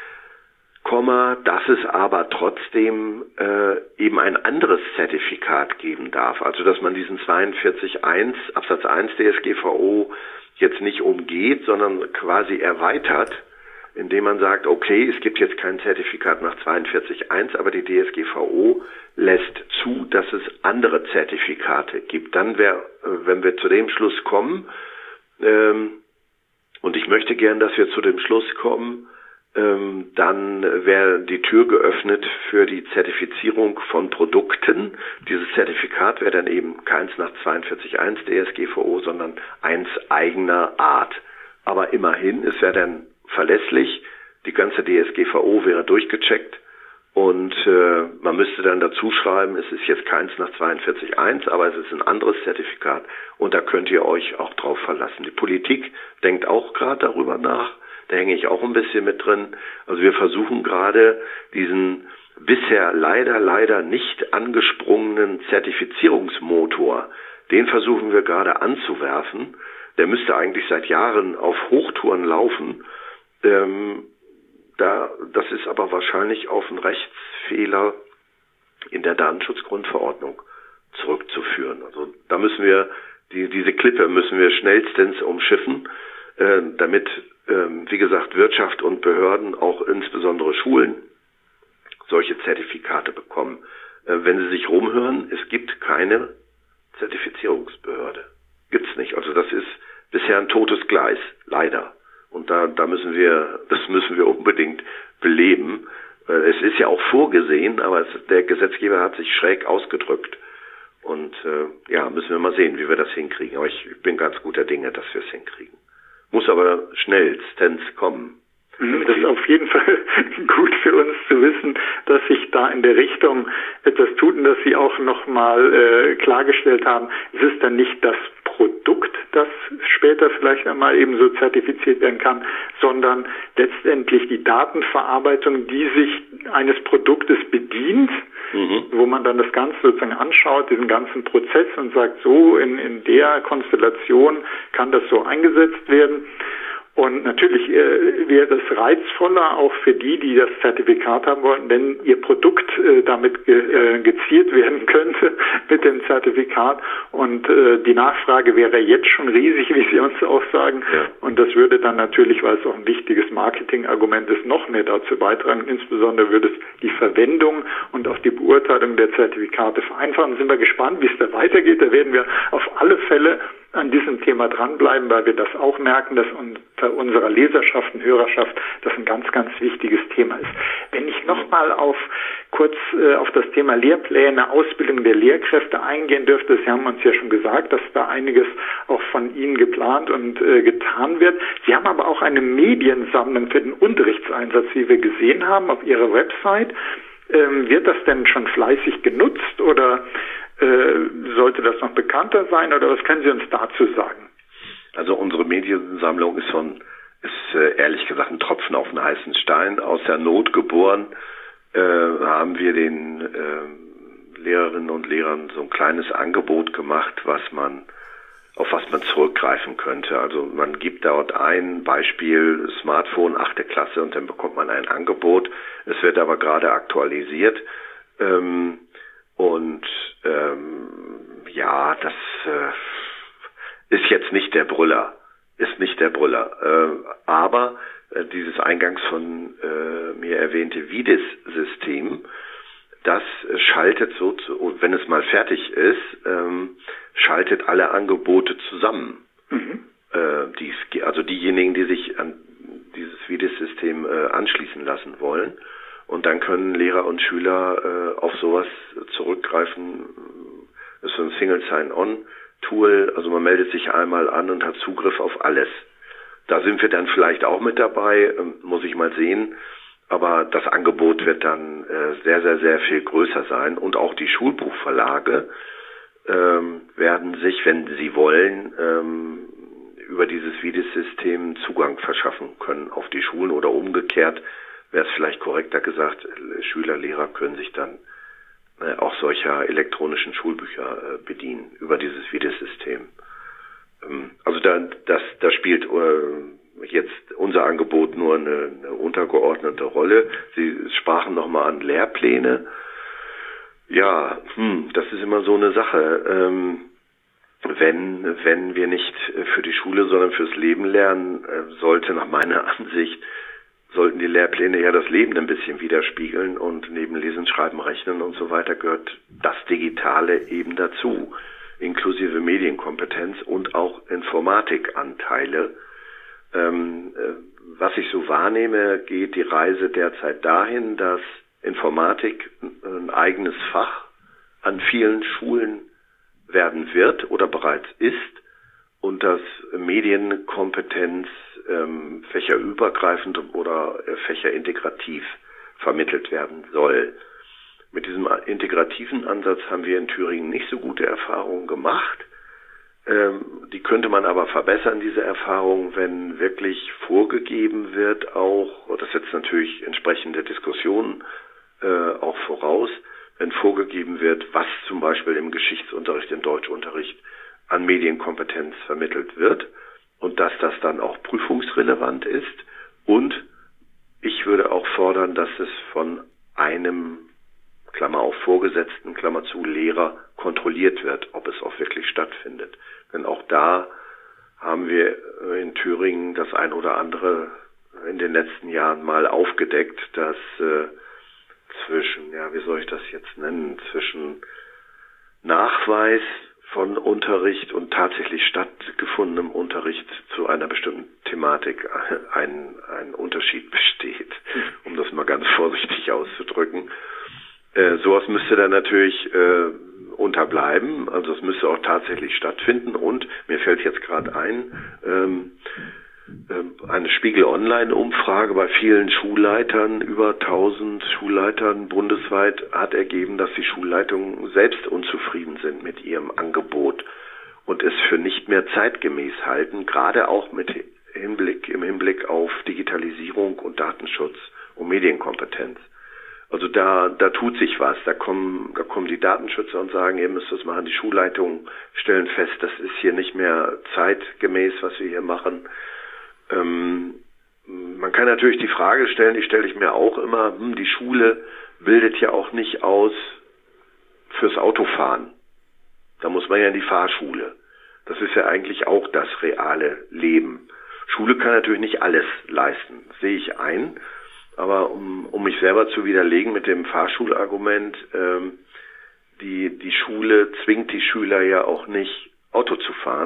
Komma, dass es aber trotzdem äh, eben ein anderes Zertifikat geben darf. Also dass man diesen zweiundvierzig Absatz eins Absatz eins D S G V O jetzt nicht umgeht, sondern quasi erweitert, indem man sagt, okay, es gibt jetzt kein Zertifikat nach zweiundvierzig Absatz eins, aber die D S G V O lässt zu, dass es andere Zertifikate gibt. Dann wäre, wenn wir zu dem Schluss kommen, ähm, und ich möchte gern, dass wir zu dem Schluss kommen, ähm, dann wäre die Tür geöffnet für die Zertifizierung von Produkten. Dieses Zertifikat wäre dann eben keins nach zweiundvierzig Absatz eins D S G V O, sondern eins eigener Art. Aber immerhin, es wäre dann verlässlich, die ganze D S G V O wäre durchgecheckt und äh, man müsste dann dazu schreiben, es ist jetzt keins nach zweiundvierzig Absatz eins, aber es ist ein anderes Zertifikat und da könnt ihr euch auch drauf verlassen. Die Politik denkt auch gerade darüber nach. Da hänge ich auch ein bisschen mit drin. Also wir versuchen gerade diesen bisher leider, leider nicht angesprungenen Zertifizierungsmotor, den versuchen wir gerade anzuwerfen. Der müsste eigentlich seit Jahren auf Hochtouren laufen. Ähm, da, das ist aber wahrscheinlich auf einen Rechtsfehler in der Datenschutzgrundverordnung zurückzuführen. Also da müssen wir, die, diese Klippe müssen wir schnellstens umschiffen, äh, damit wie gesagt, Wirtschaft und Behörden, auch insbesondere Schulen, solche Zertifikate bekommen. Wenn Sie sich rumhören, es gibt keine Zertifizierungsbehörde. Gibt's nicht. Also das ist bisher ein totes Gleis, leider. Und da, da müssen wir, das müssen wir unbedingt beleben. Es ist ja auch vorgesehen, aber es, der Gesetzgeber hat sich schräg ausgedrückt. Und äh, ja, müssen wir mal sehen, wie wir das hinkriegen. Aber ich bin ganz guter Dinge, dass wir es hinkriegen. Muss aber schnellstens kommen. Das ist auf jeden Fall gut für uns zu wissen, dass sich da in der Richtung etwas tut und dass Sie auch nochmal äh, klargestellt haben, es ist dann nicht das Produkt, das später vielleicht einmal eben so zertifiziert werden kann, sondern letztendlich die Datenverarbeitung, die sich eines Produktes bedient, mhm. wo man dann das Ganze sozusagen anschaut, diesen ganzen Prozess und sagt, so in, in der Konstellation kann das so eingesetzt werden. Und natürlich äh, wäre es reizvoller auch für die, die das Zertifikat haben wollen, wenn ihr Produkt äh, damit ge, äh, geziert werden könnte mit dem Zertifikat. Und äh, die Nachfrage wäre jetzt schon riesig, wie Sie uns auch sagen. Ja. Und das würde dann natürlich, weil es auch ein wichtiges Marketingargument ist, noch mehr dazu beitragen. Insbesondere würde es die Verwendung und auch die Beurteilung der Zertifikate vereinfachen. Sind wir gespannt, wie es da weitergeht. Da werden wir auf alle Fälle an diesem Thema dranbleiben, weil wir das auch merken, dass unter unserer Leserschaft und Hörerschaft das ein ganz, ganz wichtiges Thema ist. Wenn ich nochmal auf kurz äh, auf das Thema Lehrpläne, Ausbildung der Lehrkräfte eingehen dürfte, Sie haben uns ja schon gesagt, dass da einiges auch von Ihnen geplant und äh, getan wird. Sie haben aber auch eine Mediensammlung für den Unterrichtseinsatz, wie wir gesehen haben, auf Ihrer Website. Ähm, wird das denn schon fleißig genutzt oder äh, sollte das noch bekannter sein oder was können Sie uns dazu sagen? Also unsere Mediensammlung ist von, ist äh, ehrlich gesagt ein Tropfen auf einen heißen Stein. Aus der Not geboren äh, haben wir den äh, Lehrerinnen und Lehrern so ein kleines Angebot gemacht, was man auf was man zurückgreifen könnte. Also man gibt dort ein Beispiel Smartphone, achte Klasse, und dann bekommt man ein Angebot. Es wird aber gerade aktualisiert. Ähm, und ähm, ja, das äh, ist jetzt nicht der Brüller. Ist nicht der Brüller. Äh, aber äh, dieses eingangs von äh, mir erwähnte Vidis-System, das schaltet so, zu, wenn es mal fertig ist, ähm, schaltet alle Angebote zusammen. Mhm. Äh, dies, also diejenigen, die sich an dieses Vidis-System äh, anschließen lassen wollen. Und dann können Lehrer und Schüler äh, auf sowas zurückgreifen. Das ist so ein Single Sign-On-Tool. Also man meldet sich einmal an und hat Zugriff auf alles. Da sind wir dann vielleicht auch mit dabei, äh, muss ich mal sehen. Aber das Angebot wird dann äh, sehr, sehr, sehr viel größer sein. Und auch die Schulbuchverlage ähm, werden sich, wenn sie wollen, ähm, über dieses Vidis-System Zugang verschaffen können auf die Schulen oder umgekehrt, wäre es vielleicht korrekter gesagt, Schüler, Lehrer können sich dann äh, auch solcher elektronischen Schulbücher äh, bedienen über dieses Vidis-System. Ähm, also da, das, das spielt äh, jetzt unser Angebot nur eine, eine untergeordnete Rolle. Sie sprachen nochmal an Lehrpläne. Ja, hm, das ist immer so eine Sache. Ähm, wenn, wenn wir nicht für die Schule, sondern fürs Leben lernen, äh, sollte nach meiner Ansicht, sollten die Lehrpläne ja das Leben ein bisschen widerspiegeln, und neben Lesen, Schreiben, Rechnen und so weiter gehört das Digitale eben dazu, inklusive Medienkompetenz und auch Informatikanteile. Ähm, äh, was ich so wahrnehme, geht die Reise derzeit dahin, dass Informatik ein eigenes Fach an vielen Schulen werden wird oder bereits ist und dass Medienkompetenz ähm, fächerübergreifend oder äh, fächerintegrativ vermittelt werden soll. Mit diesem integrativen Ansatz haben wir in Thüringen nicht so gute Erfahrungen gemacht. Ähm, die könnte man aber verbessern, diese Erfahrung, wenn wirklich vorgegeben wird, auch, das setzt natürlich entsprechende Diskussionen äh, auch voraus, wenn vorgegeben wird, was zum Beispiel im Geschichtsunterricht, im Deutschunterricht an Medienkompetenz vermittelt wird und dass das dann auch prüfungsrelevant ist. Und ich würde auch fordern, dass es von einem, Klammer auf, Vorgesetzten, Klammer zu, Lehrer kontrolliert wird, ob es auch wirklich stattfindet. Denn auch da haben wir in Thüringen das ein oder andere in den letzten Jahren mal aufgedeckt, dass äh, zwischen, ja, wie soll ich das jetzt nennen, zwischen Nachweis von Unterricht und tatsächlich stattgefundenem Unterricht zu einer bestimmten Thematik ein, ein Unterschied besteht, um das mal ganz vorsichtig auszudrücken. Äh, sowas müsste dann natürlich äh, unterbleiben, also es müsste auch tatsächlich stattfinden, und mir fällt jetzt gerade ein, ähm, äh, eine Spiegel-Online-Umfrage bei vielen Schulleitern, über tausend Schulleitern bundesweit, hat ergeben, dass die Schulleitungen selbst unzufrieden sind mit ihrem Angebot und es für nicht mehr zeitgemäß halten, gerade auch mit Hinblick, im Hinblick auf Digitalisierung und Datenschutz und Medienkompetenz. Also da, da tut sich was. Da kommen, da kommen die Datenschützer und sagen, ihr müsst das machen. Die Schulleitungen stellen fest, das ist hier nicht mehr zeitgemäß, was wir hier machen. Ähm, man kann natürlich die Frage stellen, die stelle ich mir auch immer, hm, die Schule bildet ja auch nicht aus fürs Autofahren. Da muss man ja in die Fahrschule. Das ist ja eigentlich auch das reale Leben. Schule kann natürlich nicht alles leisten, sehe ich ein. Aber um, um mich selber zu widerlegen mit dem Fahrschulargument, ähm, die, die Schule zwingt die Schüler ja auch nicht, Auto zu fahren.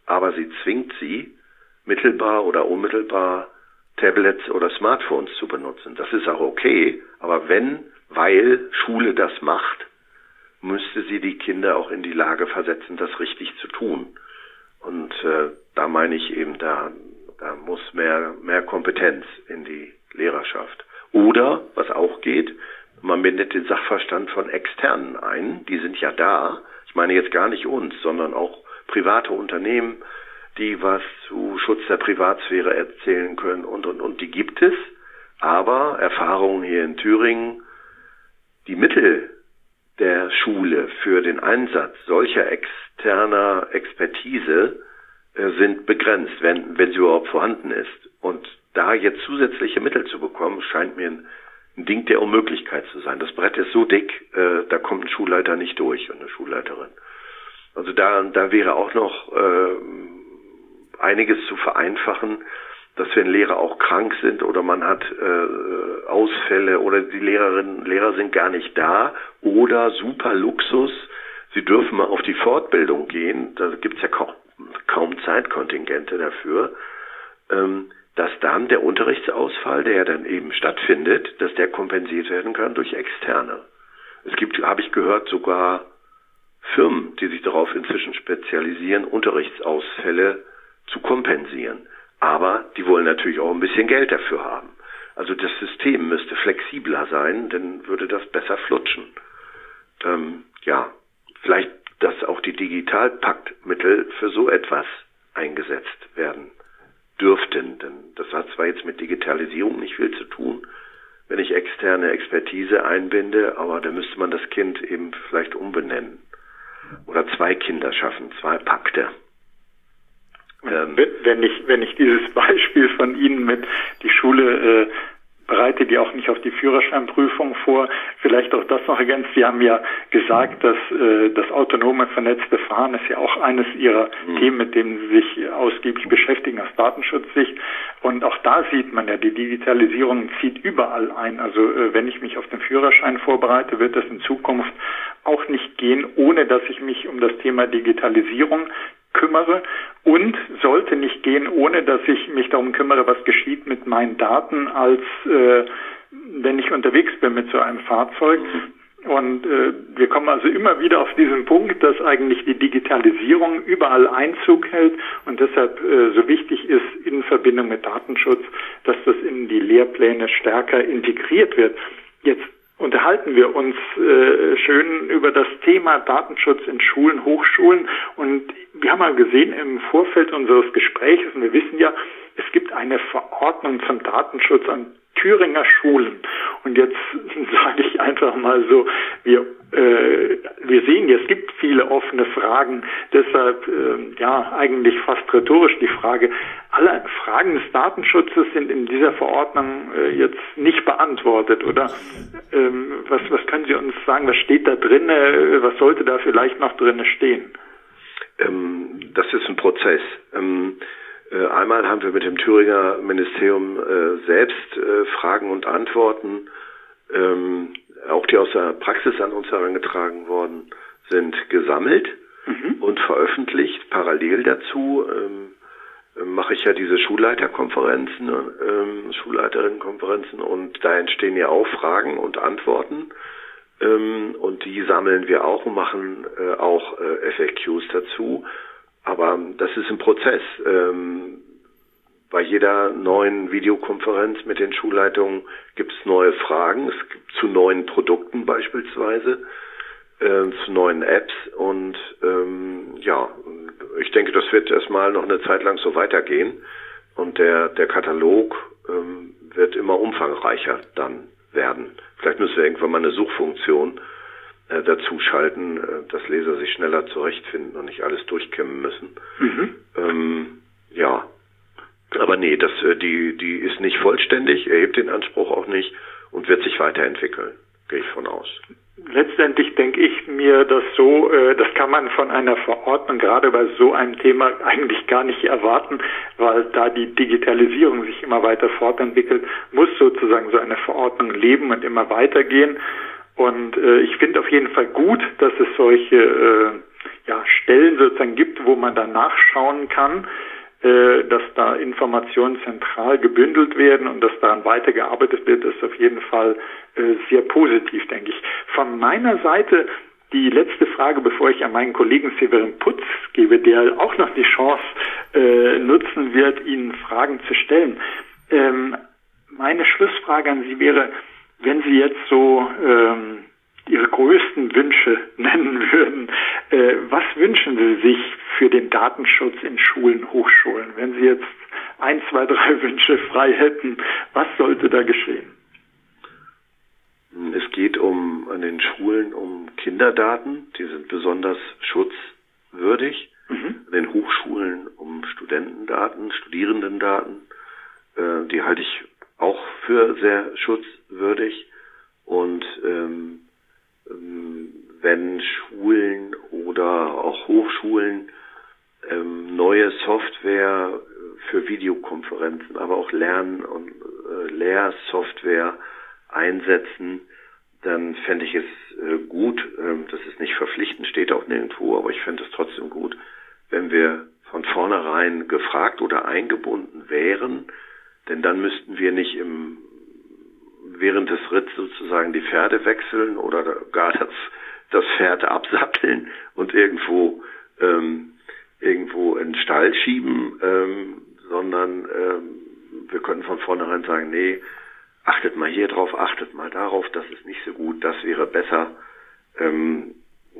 aber sie zwingt sie, mittelbar oder unmittelbar Tablets oder Smartphones zu benutzen. Das ist auch okay, aber wenn, weil Schule das macht, müsste sie die Kinder auch in die Lage versetzen, das richtig zu tun. Und äh, da meine ich eben, da, da muss mehr, mehr Kompetenz in die Lehrerschaft. Oder, was auch geht, man bindet den Sachverstand von Externen ein, die sind ja da. Ich meine jetzt gar nicht uns, sondern auch private Unternehmen, die was zu Schutz der Privatsphäre erzählen können und, und, und, die gibt es. Aber Erfahrungen hier in Thüringen, die Mittel der Schule für den Einsatz solcher externer Expertise äh, sind begrenzt, wenn, wenn sie überhaupt vorhanden ist. Und da jetzt zusätzliche Mittel zu bekommen, scheint mir ein, ein Ding der Unmöglichkeit zu sein. Das Brett ist so dick, äh, da kommt ein Schulleiter nicht durch und eine Schulleiterin. Also da, da wäre auch noch äh, einiges zu vereinfachen, dass wenn Lehrer auch krank sind oder man hat äh, Ausfälle oder die Lehrerinnen und Lehrer sind gar nicht da oder super Luxus, sie dürfen mal auf die Fortbildung gehen, da gibt's ja kaum, kaum Zeitkontingente dafür, ähm, dass dann der Unterrichtsausfall, der ja dann eben stattfindet, dass der kompensiert werden kann durch Externe. Es gibt, habe ich gehört, sogar Firmen, die sich darauf inzwischen spezialisieren, Unterrichtsausfälle zu kompensieren. Aber die wollen natürlich auch ein bisschen Geld dafür haben. Also das System müsste flexibler sein, dann würde das besser flutschen. Ähm, ja, vielleicht, dass auch die Digitalpaktmittel für so etwas eingesetzt werden dürften. Denn das hat zwar jetzt mit Digitalisierung nicht viel zu tun, wenn ich externe Expertise einbinde, aber da müsste man das Kind eben vielleicht umbenennen. Oder zwei Kinder schaffen, zwei Pakte. Ähm, wenn ich wenn ich dieses Beispiel von Ihnen mit die Schule äh, bereite die auch nicht auf die Führerscheinprüfung vor, vielleicht auch das noch ergänzt. Sie haben ja gesagt, dass äh, das autonome vernetzte Fahren ist ja auch eines Ihrer mhm. Themen, mit denen Sie sich ausgiebig beschäftigen aus Datenschutzsicht. Und auch da sieht man ja, die Digitalisierung zieht überall ein. Also äh, wenn ich mich auf den Führerschein vorbereite, wird das in Zukunft auch nicht gehen, ohne dass ich mich um das Thema Digitalisierung kümmere und sollte nicht gehen, ohne dass ich mich darum kümmere, was geschieht mit meinen Daten, als äh, wenn ich unterwegs bin mit so einem Fahrzeug. Und äh, wir kommen also immer wieder auf diesen Punkt, dass eigentlich die Digitalisierung überall Einzug hält und deshalb äh, so wichtig ist in Verbindung mit Datenschutz, dass das in die Lehrpläne stärker integriert wird. Jetzt unterhalten wir uns äh, schön über das Thema Datenschutz in Schulen, Hochschulen und wir haben mal gesehen im Vorfeld unseres Gesprächs und wir wissen ja, es gibt eine Verordnung zum Datenschutz an Thüringer Schulen und jetzt sage ich einfach mal so, wir äh, wir sehen, es gibt viele offene Fragen, deshalb äh, ja eigentlich fast rhetorisch die Frage, alle Fragen des Datenschutzes sind in dieser Verordnung äh, jetzt nicht beantwortet, oder? Ähm, was, was können Sie uns sagen, was steht da drin, äh, was sollte da vielleicht noch drin stehen? Ähm, das ist ein Prozess. Ähm, äh, einmal haben wir mit dem Thüringer Ministerium äh, selbst äh, Fragen und Antworten, ähm, auch die aus der Praxis an uns herangetragen worden sind, gesammelt mhm. und veröffentlicht. Parallel dazu ähm, mache ich ja diese Schulleiterkonferenzen, ähm, Schulleiterinnenkonferenzen und da entstehen ja auch Fragen und Antworten ähm, und die sammeln wir auch und machen äh, auch äh, F A Qs dazu. Aber das ist ein Prozess. Ähm, bei jeder neuen Videokonferenz mit den Schulleitungen gibt es neue Fragen. Es gibt zu neuen Produkten beispielsweise, äh, zu neuen Apps und ähm, ja, ich denke, das wird erstmal noch eine Zeit lang so weitergehen und der der Katalog ähm, wird immer umfangreicher dann werden. Vielleicht müssen wir irgendwann mal eine Suchfunktion äh, dazu schalten, äh, dass Leser sich schneller zurechtfinden und nicht alles durchkämmen müssen. Mhm. Ähm, ja, aber nee, das äh, die die ist nicht vollständig, erhebt den Anspruch auch nicht und wird sich weiterentwickeln, gehe ich von aus. Letztendlich denke ich mir, dass so, äh, das kann man von einer Verordnung gerade bei so einem Thema eigentlich gar nicht erwarten, weil da die Digitalisierung sich immer weiter fortentwickelt, muss sozusagen so eine Verordnung leben und immer weitergehen. Und äh, ich finde auf jeden Fall gut, dass es solche äh, ja, Stellen sozusagen gibt, wo man dann nachschauen kann, äh, dass da Informationen zentral gebündelt werden und dass daran weitergearbeitet wird, ist auf jeden Fall äh, sehr positiv, denke ich. Von meiner Seite die letzte Frage, bevor ich an meinen Kollegen Severin Putz gebe, der auch noch die Chance äh, nutzen wird, Ihnen Fragen zu stellen. Ähm, meine Schlussfrage an Sie wäre, wenn Sie jetzt so ähm, Ihre größten Wünsche nennen würden, äh, was wünschen Sie sich für den Datenschutz in Schulen, Hochschulen? Wenn Sie jetzt ein, zwei, drei Wünsche frei hätten, was sollte da geschehen? Es geht um an den Schulen um Kinderdaten, die sind besonders schutzwürdig. Mhm. An den Hochschulen um Studentendaten, Studierendendaten, äh, die halte ich auch für sehr schutzwürdig. Und ähm, ähm, wenn Schulen oder auch Hochschulen ähm, neue Software für Videokonferenzen, aber auch Lern- und äh, Lehrsoftware einsetzen, dann fände ich es äh, gut, ähm, das ist nicht verpflichtend, steht auch nirgendwo, aber ich fände es trotzdem gut, wenn wir von vornherein gefragt oder eingebunden wären, denn dann müssten wir nicht im während des Ritts sozusagen die Pferde wechseln oder gar das, das Pferd absatteln und irgendwo ähm, irgendwo in den Stall schieben, ähm, sondern ähm, wir können von vornherein sagen, nee, achtet mal hier drauf, achtet mal darauf, das ist nicht so gut, das wäre besser. Ähm,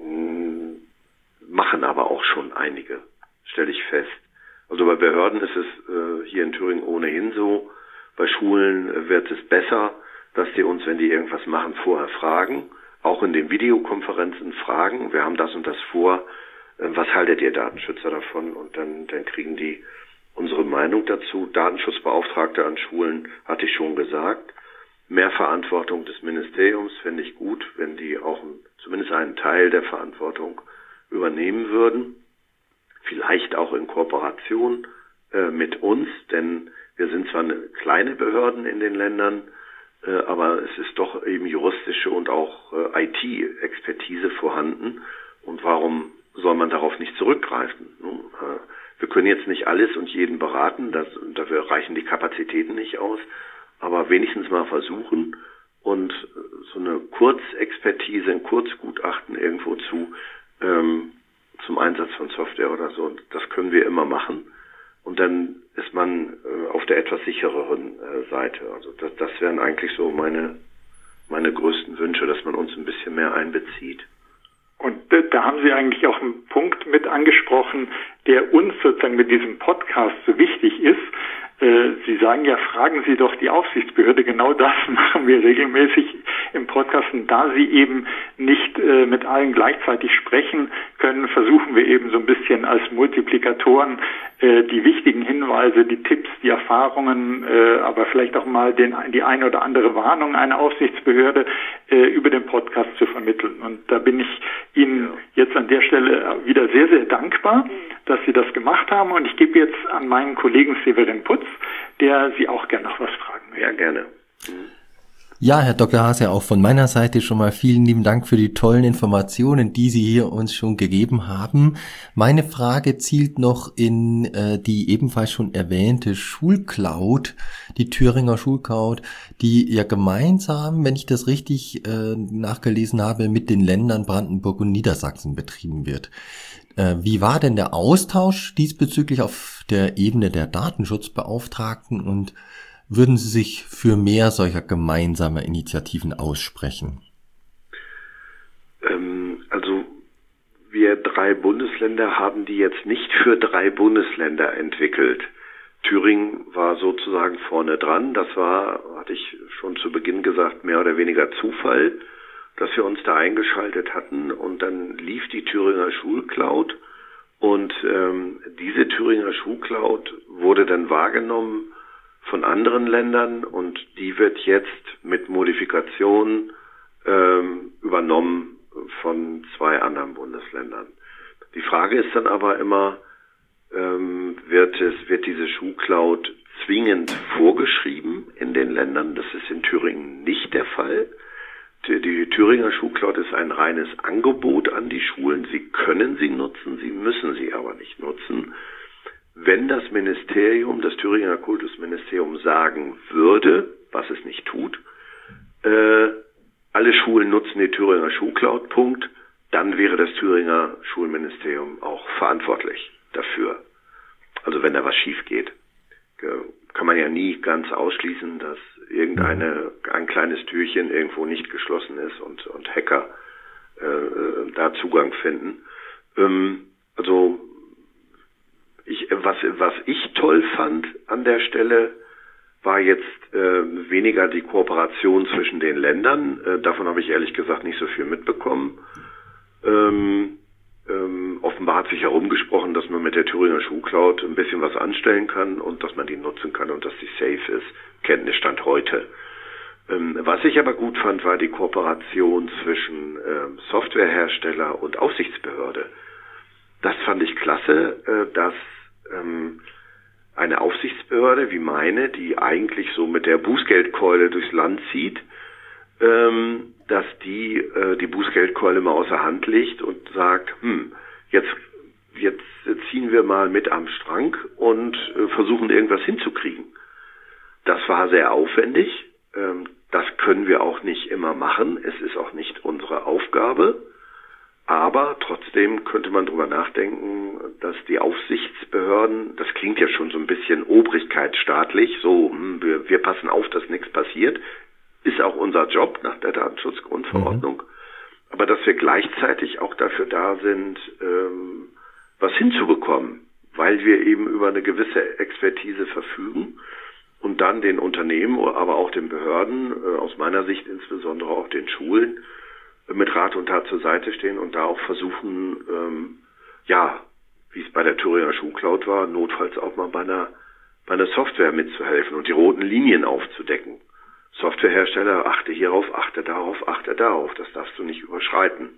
machen aber auch schon einige, stelle ich fest. Also bei Behörden ist es äh, hier in Thüringen ohnehin so, bei Schulen wird es besser, dass die uns, wenn die irgendwas machen, vorher fragen, auch in den Videokonferenzen fragen, wir haben das und das vor, äh, was haltet ihr Datenschützer davon? Und dann, dann kriegen die unsere Meinung dazu. Datenschutzbeauftragte an Schulen hatte ich schon gesagt. Mehr Verantwortung des Ministeriums fände ich gut, wenn die auch zumindest einen Teil der Verantwortung übernehmen würden. Vielleicht auch in Kooperation äh, mit uns, denn wir sind zwar eine kleine Behörden in den Ländern, äh, aber es ist doch eben juristische und auch äh, I T-Expertise vorhanden. Und warum soll man darauf nicht zurückgreifen? Nun, äh, wir können jetzt nicht alles und jeden beraten, das, dafür reichen die Kapazitäten nicht aus, aber wenigstens mal versuchen und so eine Kurzexpertise, ein Kurzgutachten irgendwo zu ähm, zum Einsatz von Software oder so, das können wir immer machen. Und dann ist man äh, auf der etwas sichereren äh, Seite. Also das, das wären eigentlich so meine meine größten Wünsche, dass man uns ein bisschen mehr einbezieht. Und äh, da haben Sie eigentlich auch einen Punkt mit angesprochen, der uns sozusagen mit diesem Podcast so wichtig ist. Äh, Sie sagen ja, fragen Sie doch die Aufsichtsbehörde. Genau das machen wir regelmäßig im Podcast. Und da Sie eben nicht äh, mit allen gleichzeitig sprechen können, versuchen wir eben so ein bisschen als Multiplikatoren äh, die wichtigen Hinweise, die Tipps, die Erfahrungen, äh, aber vielleicht auch mal den, die eine oder andere Warnung einer Aufsichtsbehörde äh, über den Podcast zu vermitteln. Und da bin ich Ihnen jetzt an der Stelle wieder sehr, sehr dankbar, dass Sie das gemacht haben. Und ich gebe jetzt an meinen Kollegen Severin Putz, der Sie auch gerne noch was fragen möchte. Ja, gerne. Ja, Herr Doktor Hase, auch von meiner Seite schon mal vielen lieben Dank für die tollen Informationen, die Sie hier uns schon gegeben haben. Meine Frage zielt noch in äh, die ebenfalls schon erwähnte Schulcloud, die Thüringer Schulcloud, die ja gemeinsam, wenn ich das richtig äh, nachgelesen habe, mit den Ländern Brandenburg und Niedersachsen betrieben wird. Äh, wie war denn der Austausch diesbezüglich auf der Ebene der Datenschutzbeauftragten und würden Sie sich für mehr solcher gemeinsamer Initiativen aussprechen? Ähm, also wir drei Bundesländer haben die jetzt nicht für drei Bundesländer entwickelt. Thüringen war sozusagen vorne dran. Das war, hatte ich schon zu Beginn gesagt, mehr oder weniger Zufall, dass wir uns da eingeschaltet hatten. Und dann lief die Thüringer Schulcloud. Und ähm, diese Thüringer Schulcloud wurde dann wahrgenommen von anderen Ländern und die wird jetzt mit Modifikationen ähm, übernommen von zwei anderen Bundesländern. Die Frage ist dann aber immer, ähm, wird es, wird diese Schulcloud zwingend vorgeschrieben in den Ländern? Das ist in Thüringen nicht der Fall. die, die Thüringer Schulcloud ist ein reines Angebot an die Schulen. Sie können sie nutzen, sie müssen sie aber nicht nutzen. Wenn das Ministerium, das Thüringer Kultusministerium sagen würde, was es nicht tut, äh, alle Schulen nutzen die Thüringer Schulcloud, Punkt, dann wäre das Thüringer Schulministerium auch verantwortlich dafür. Also wenn da was schief geht, kann man ja nie ganz ausschließen, dass irgendeine ein kleines Türchen irgendwo nicht geschlossen ist und und Hacker äh, da Zugang finden. Ähm, also ich was was ich toll fand an der Stelle war jetzt äh, weniger die Kooperation zwischen den Ländern. Äh, davon habe ich ehrlich gesagt nicht so viel mitbekommen. Ähm, ähm, offenbar hat sich herumgesprochen, dass man mit der Thüringer Schulcloud ein bisschen was anstellen kann und dass man die nutzen kann und dass die safe ist. Kenntnisstand heute. Ähm, was ich aber gut fand, war die Kooperation zwischen ähm, Softwarehersteller und Aufsichtsbehörde. Das fand ich klasse, äh, dass ähm, eine Aufsichtsbehörde wie meine, die eigentlich so mit der Bußgeldkeule durchs Land zieht, ähm, dass die äh, die Bußgeldkeule mal außer Hand legt und sagt, hm, jetzt jetzt ziehen wir mal mit am Strang und äh, versuchen irgendwas hinzukriegen. Das war sehr aufwendig. Ähm, das können wir auch nicht immer machen. Es ist auch nicht unsere Aufgabe. Aber trotzdem könnte man drüber nachdenken, dass die Aufsichtsbehörden, das klingt ja schon so ein bisschen obrigkeitsstaatlich, so hm, wir, wir passen auf, dass nichts passiert, ist auch unser Job nach der Datenschutzgrundverordnung. Mhm. Aber dass wir gleichzeitig auch dafür da sind, ähm, was hinzubekommen, weil wir eben über eine gewisse Expertise verfügen und dann den Unternehmen, aber auch den Behörden, äh, aus meiner Sicht insbesondere auch den Schulen, mit Rat und Tat zur Seite stehen und da auch versuchen, ähm, ja, wie es bei der Thüringer Schulcloud war, notfalls auch mal bei einer, bei einer Software mitzuhelfen und die roten Linien aufzudecken. Softwarehersteller, achte hierauf, achte darauf, achte darauf, das darfst du nicht überschreiten.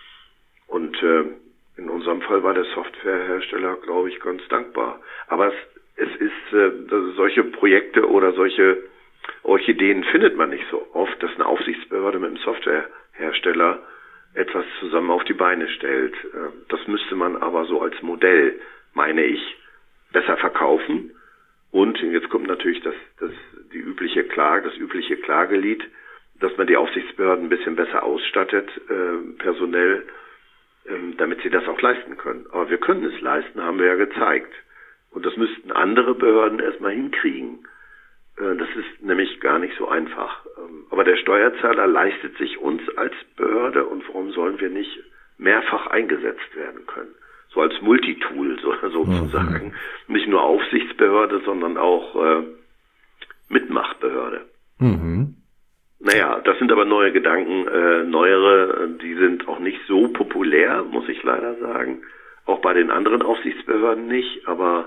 Und äh, in unserem Fall war der Softwarehersteller, glaube ich, ganz dankbar. Aber es, es ist, äh, solche Projekte oder solche Orchideen findet man nicht so oft, dass eine Aufsichtsbehörde mit einem Softwarehersteller etwas zusammen auf die Beine stellt. Das müsste man aber so als Modell, meine ich, besser verkaufen. Und jetzt kommt natürlich das, das, die übliche Klage, das übliche Klagelied, dass man die Aufsichtsbehörden ein bisschen besser ausstattet, äh, personell, äh, damit sie das auch leisten können. Aber wir können es leisten, haben wir ja gezeigt. Und das müssten andere Behörden erstmal hinkriegen. Das ist nämlich gar nicht so einfach. Aber der Steuerzahler leistet sich uns als Behörde und warum sollen wir nicht mehrfach eingesetzt werden können? So als Multitool so, sozusagen. Mhm. Nicht nur Aufsichtsbehörde, sondern auch äh, Mitmachbehörde. Mhm. Naja, das sind aber neue Gedanken, äh, neuere, die sind auch nicht so populär, muss ich leider sagen. Auch bei den anderen Aufsichtsbehörden nicht, aber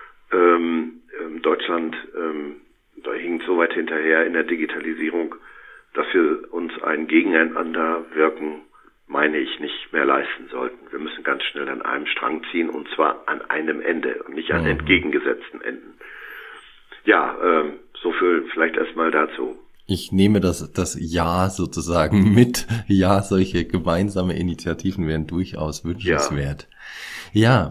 ähm, Deutschland ähm, da hinkt so weit hinterher in der Digitalisierung, dass wir uns ein Gegeneinanderwirken, meine ich, nicht mehr leisten sollten. Wir müssen ganz schnell an einem Strang ziehen und zwar an einem Ende und nicht an mhm. entgegengesetzten Enden. Ja, ähm, so viel vielleicht erstmal dazu. Ich nehme das, das Ja sozusagen mit. Ja, solche gemeinsame Initiativen wären durchaus wünschenswert. Ja. ja.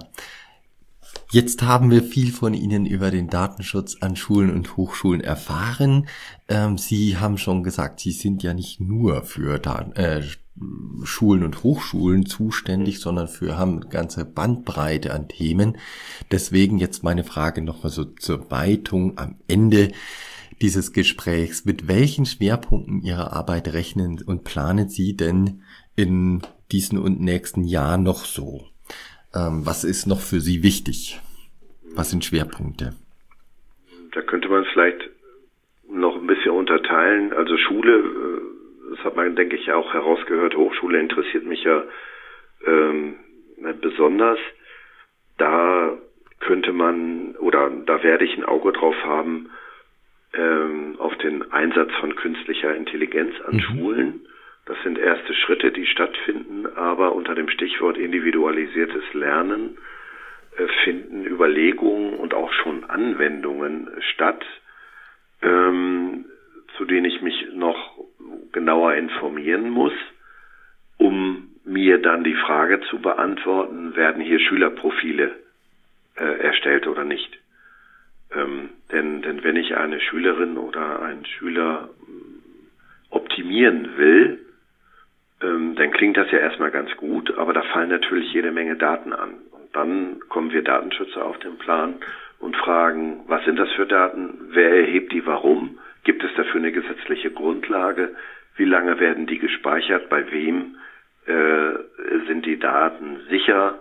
Jetzt haben wir viel von Ihnen über den Datenschutz an Schulen und Hochschulen erfahren. Ähm, Sie haben schon gesagt, Sie sind ja nicht nur für Daten, äh, Schulen und Hochschulen zuständig, sondern für haben eine ganze Bandbreite an Themen. Deswegen jetzt meine Frage nochmal so zur Weitung am Ende dieses Gesprächs. Mit welchen Schwerpunkten Ihrer Arbeit rechnen und planen Sie denn in diesen und nächsten Jahren noch so? Ähm, was ist noch für Sie wichtig? Was sind Schwerpunkte? Da könnte man vielleicht noch ein bisschen unterteilen. Also Schule, das hat man, denke ich, auch herausgehört. Hochschule interessiert mich ja ähm, besonders. Da könnte man, oder da werde ich ein Auge drauf haben, ähm, auf den Einsatz von künstlicher Intelligenz an mhm. Schulen. Das sind erste Schritte, die stattfinden, aber unter dem Stichwort individualisiertes Lernen äh, finden Überlegungen und auch schon Anwendungen statt, ähm, zu denen ich mich noch genauer informieren muss, um mir dann die Frage zu beantworten, werden hier Schülerprofile äh, erstellt oder nicht. Ähm, denn, denn wenn ich eine Schülerin oder einen Schüler optimieren will, ähm, dann klingt das ja erstmal ganz gut, aber da fallen natürlich jede Menge Daten an. Und dann kommen wir Datenschützer auf den Plan und fragen, was sind das für Daten, wer erhebt die, warum, gibt es dafür eine gesetzliche Grundlage, wie lange werden die gespeichert, bei wem äh, sind die Daten sicher,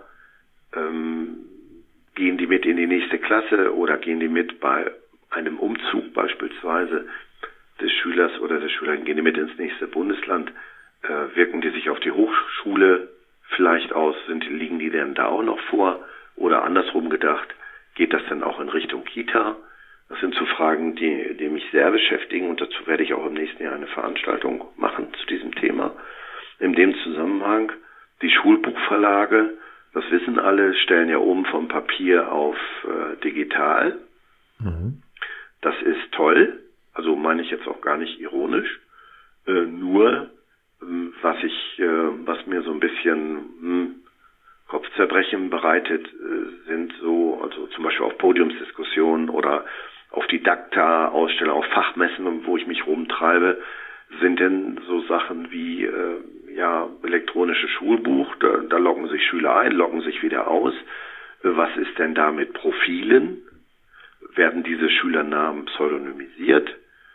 ähm, gehen die mit in die nächste Klasse oder gehen die mit bei einem Umzug beispielsweise des Schülers oder der Schülerin, gehen die mit ins nächste Bundesland, äh, wirken die sich auf die Hochschule vielleicht aus, sind, liegen die denn da auch noch vor oder andersrum gedacht, geht das dann auch in Richtung Kita? Das sind so Fragen, die, die mich sehr beschäftigen und dazu werde ich auch im nächsten Jahr eine Veranstaltung machen zu diesem Thema. In dem Zusammenhang, die Schulbuchverlage, das wissen alle, stellen ja oben vom Papier auf äh, digital. Mhm. Das ist toll, also meine ich jetzt auch gar nicht ironisch, äh, nur ähm, was ich, äh, was mir so ein bisschen mh, Kopfzerbrechen bereitet, äh, sind so, also zum Beispiel auf Podiumsdiskussionen oder auf Didakta-Ausstellungen, auf Fachmessen, wo ich mich rumtreibe, sind denn so Sachen wie äh, ja elektronische Schulbuch, da, da loggen sich Schüler ein, loggen sich wieder aus. Äh, was ist denn da mit Profilen? Werden diese Schülernamen pseudonymisiert?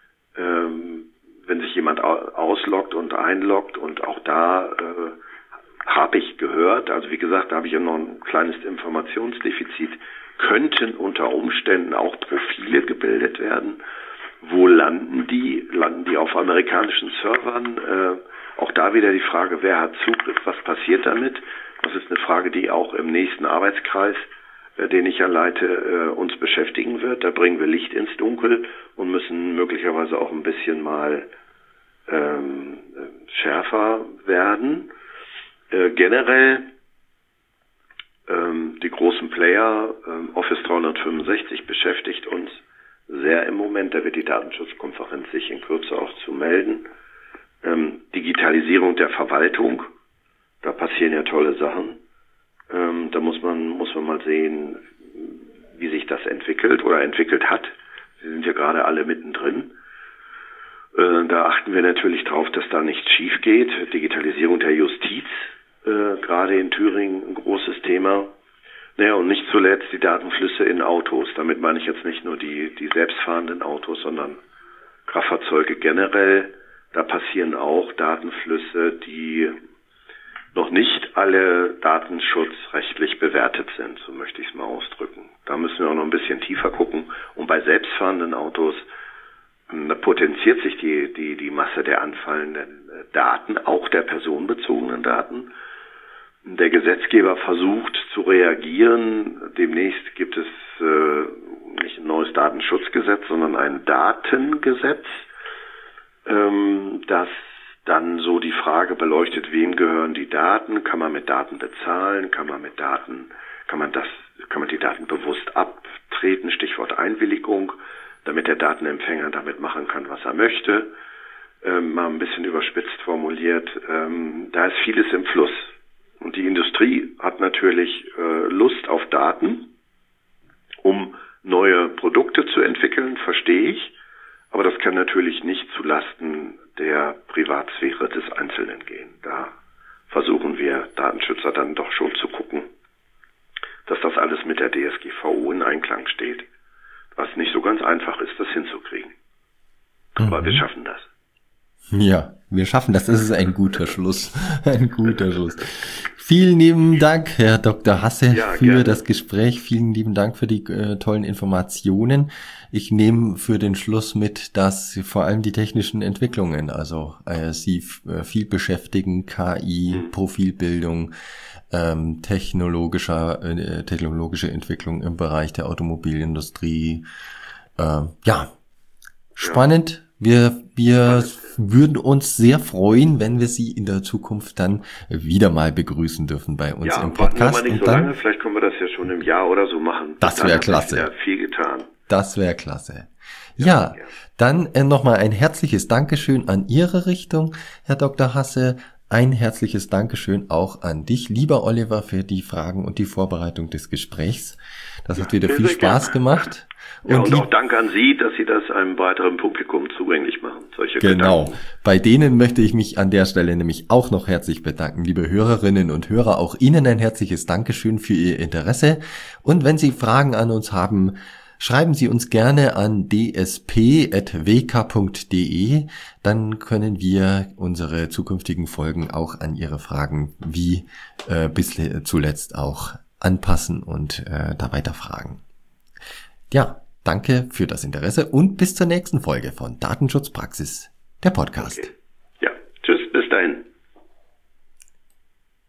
Ähm, wenn sich jemand ausloggt und einloggt und auch da äh, habe ich gehört, also wie gesagt, da habe ich ja noch ein kleines Informationsdefizit, könnten unter Umständen auch Profile gebildet werden. Wo landen die? Landen die auf amerikanischen Servern? Äh, auch da wieder die Frage, wer hat Zugriff? Was passiert damit? Das ist eine Frage, die auch im nächsten Arbeitskreis, äh, den ich ja leite, äh, uns beschäftigen wird. Da bringen wir Licht ins Dunkel und müssen möglicherweise auch ein bisschen mal ähm, schärfer werden. Äh, generell ähm, die großen Player, ähm, Office dreihundertfünfundsechzig beschäftigt uns sehr im Moment, da wird die Datenschutzkonferenz sich in Kürze auch zu melden. Ähm, Digitalisierung der Verwaltung, da passieren ja tolle Sachen. Ähm, da muss man muss man mal sehen, wie sich das entwickelt oder entwickelt hat. Wir sind ja gerade alle mittendrin. Äh, da achten wir natürlich drauf, dass da nichts schief geht. Digitalisierung der Justiz, äh, gerade in Thüringen ein großes Thema. Naja, und nicht zuletzt die Datenflüsse in Autos. Damit meine ich jetzt nicht nur die, die selbstfahrenden Autos, sondern Kraftfahrzeuge generell. Da passieren auch Datenflüsse, die noch nicht alle datenschutzrechtlich bewertet sind, so möchte ich es mal ausdrücken. Da müssen wir auch noch ein bisschen tiefer gucken. Und bei selbstfahrenden Autos da potenziert sich die, die, die Masse der anfallenden Daten, auch der personenbezogenen Daten. Der Gesetzgeber versucht zu reagieren. Demnächst gibt es äh, nicht ein neues Datenschutzgesetz, sondern ein Datengesetz, ähm, das dann so die Frage beleuchtet, wem gehören die Daten? Kann man mit Daten bezahlen? Kann man mit Daten, kann man das, kann man die Daten bewusst abtreten? Stichwort Einwilligung, damit der Datenempfänger damit machen kann, was er möchte. Ähm, mal ein bisschen überspitzt formuliert. Ähm, da ist vieles im Fluss. Und die Industrie hat natürlich äh, Lust auf Daten, um neue Produkte zu entwickeln, verstehe ich. Aber das kann natürlich nicht zulasten der Privatsphäre des Einzelnen gehen. Da versuchen wir Datenschützer dann doch schon zu gucken, dass das alles mit der D S G V O in Einklang steht. Was nicht so ganz einfach ist, das hinzukriegen. Aber mhm. wir schaffen das. Ja, wir schaffen das. Das ist ein guter Schluss. Ein guter Schluss. Vielen lieben Dank, Herr Doktor Hasse, ja, für gerne. Das Gespräch. Vielen lieben Dank für die äh, tollen Informationen. Ich nehme für den Schluss mit, dass vor allem die technischen Entwicklungen, also äh, Sie äh, viel beschäftigen, K I, mhm. Profilbildung, ähm, technologischer, äh, technologische Entwicklung im Bereich der Automobilindustrie. Äh, ja, spannend. Ja. Wir, wir würden uns sehr freuen, wenn wir Sie in der Zukunft dann wieder mal begrüßen dürfen bei uns ja, im Podcast. Ja, warten wir mal nicht so lange, vielleicht können wir das ja schon im Jahr oder so machen. Das wäre klasse. Ja, viel getan. Das wäre klasse. Ja, ja. Dann äh, nochmal ein herzliches Dankeschön an Ihre Richtung, Herr Doktor Hasse. Ein herzliches Dankeschön auch an dich, lieber Oliver, für die Fragen und die Vorbereitung des Gesprächs. Das hat wieder sehr, viel sehr Spaß gerne. gemacht. Und, ja, und auch Dank an Sie, dass Sie das einem weiteren Publikum zugänglich machen. Solche genau. Gedanken. Bei denen möchte ich mich an der Stelle nämlich auch noch herzlich bedanken. Liebe Hörerinnen und Hörer, auch Ihnen ein herzliches Dankeschön für Ihr Interesse. Und wenn Sie Fragen an uns haben, schreiben Sie uns gerne an d s p at w k punkt d e, dann können wir unsere zukünftigen Folgen auch an Ihre Fragen wie äh, bis zuletzt auch anpassen und äh, da weiterfragen. Ja, danke für das Interesse und bis zur nächsten Folge von Datenschutzpraxis, der Podcast. Okay. Ja, tschüss, bis dahin.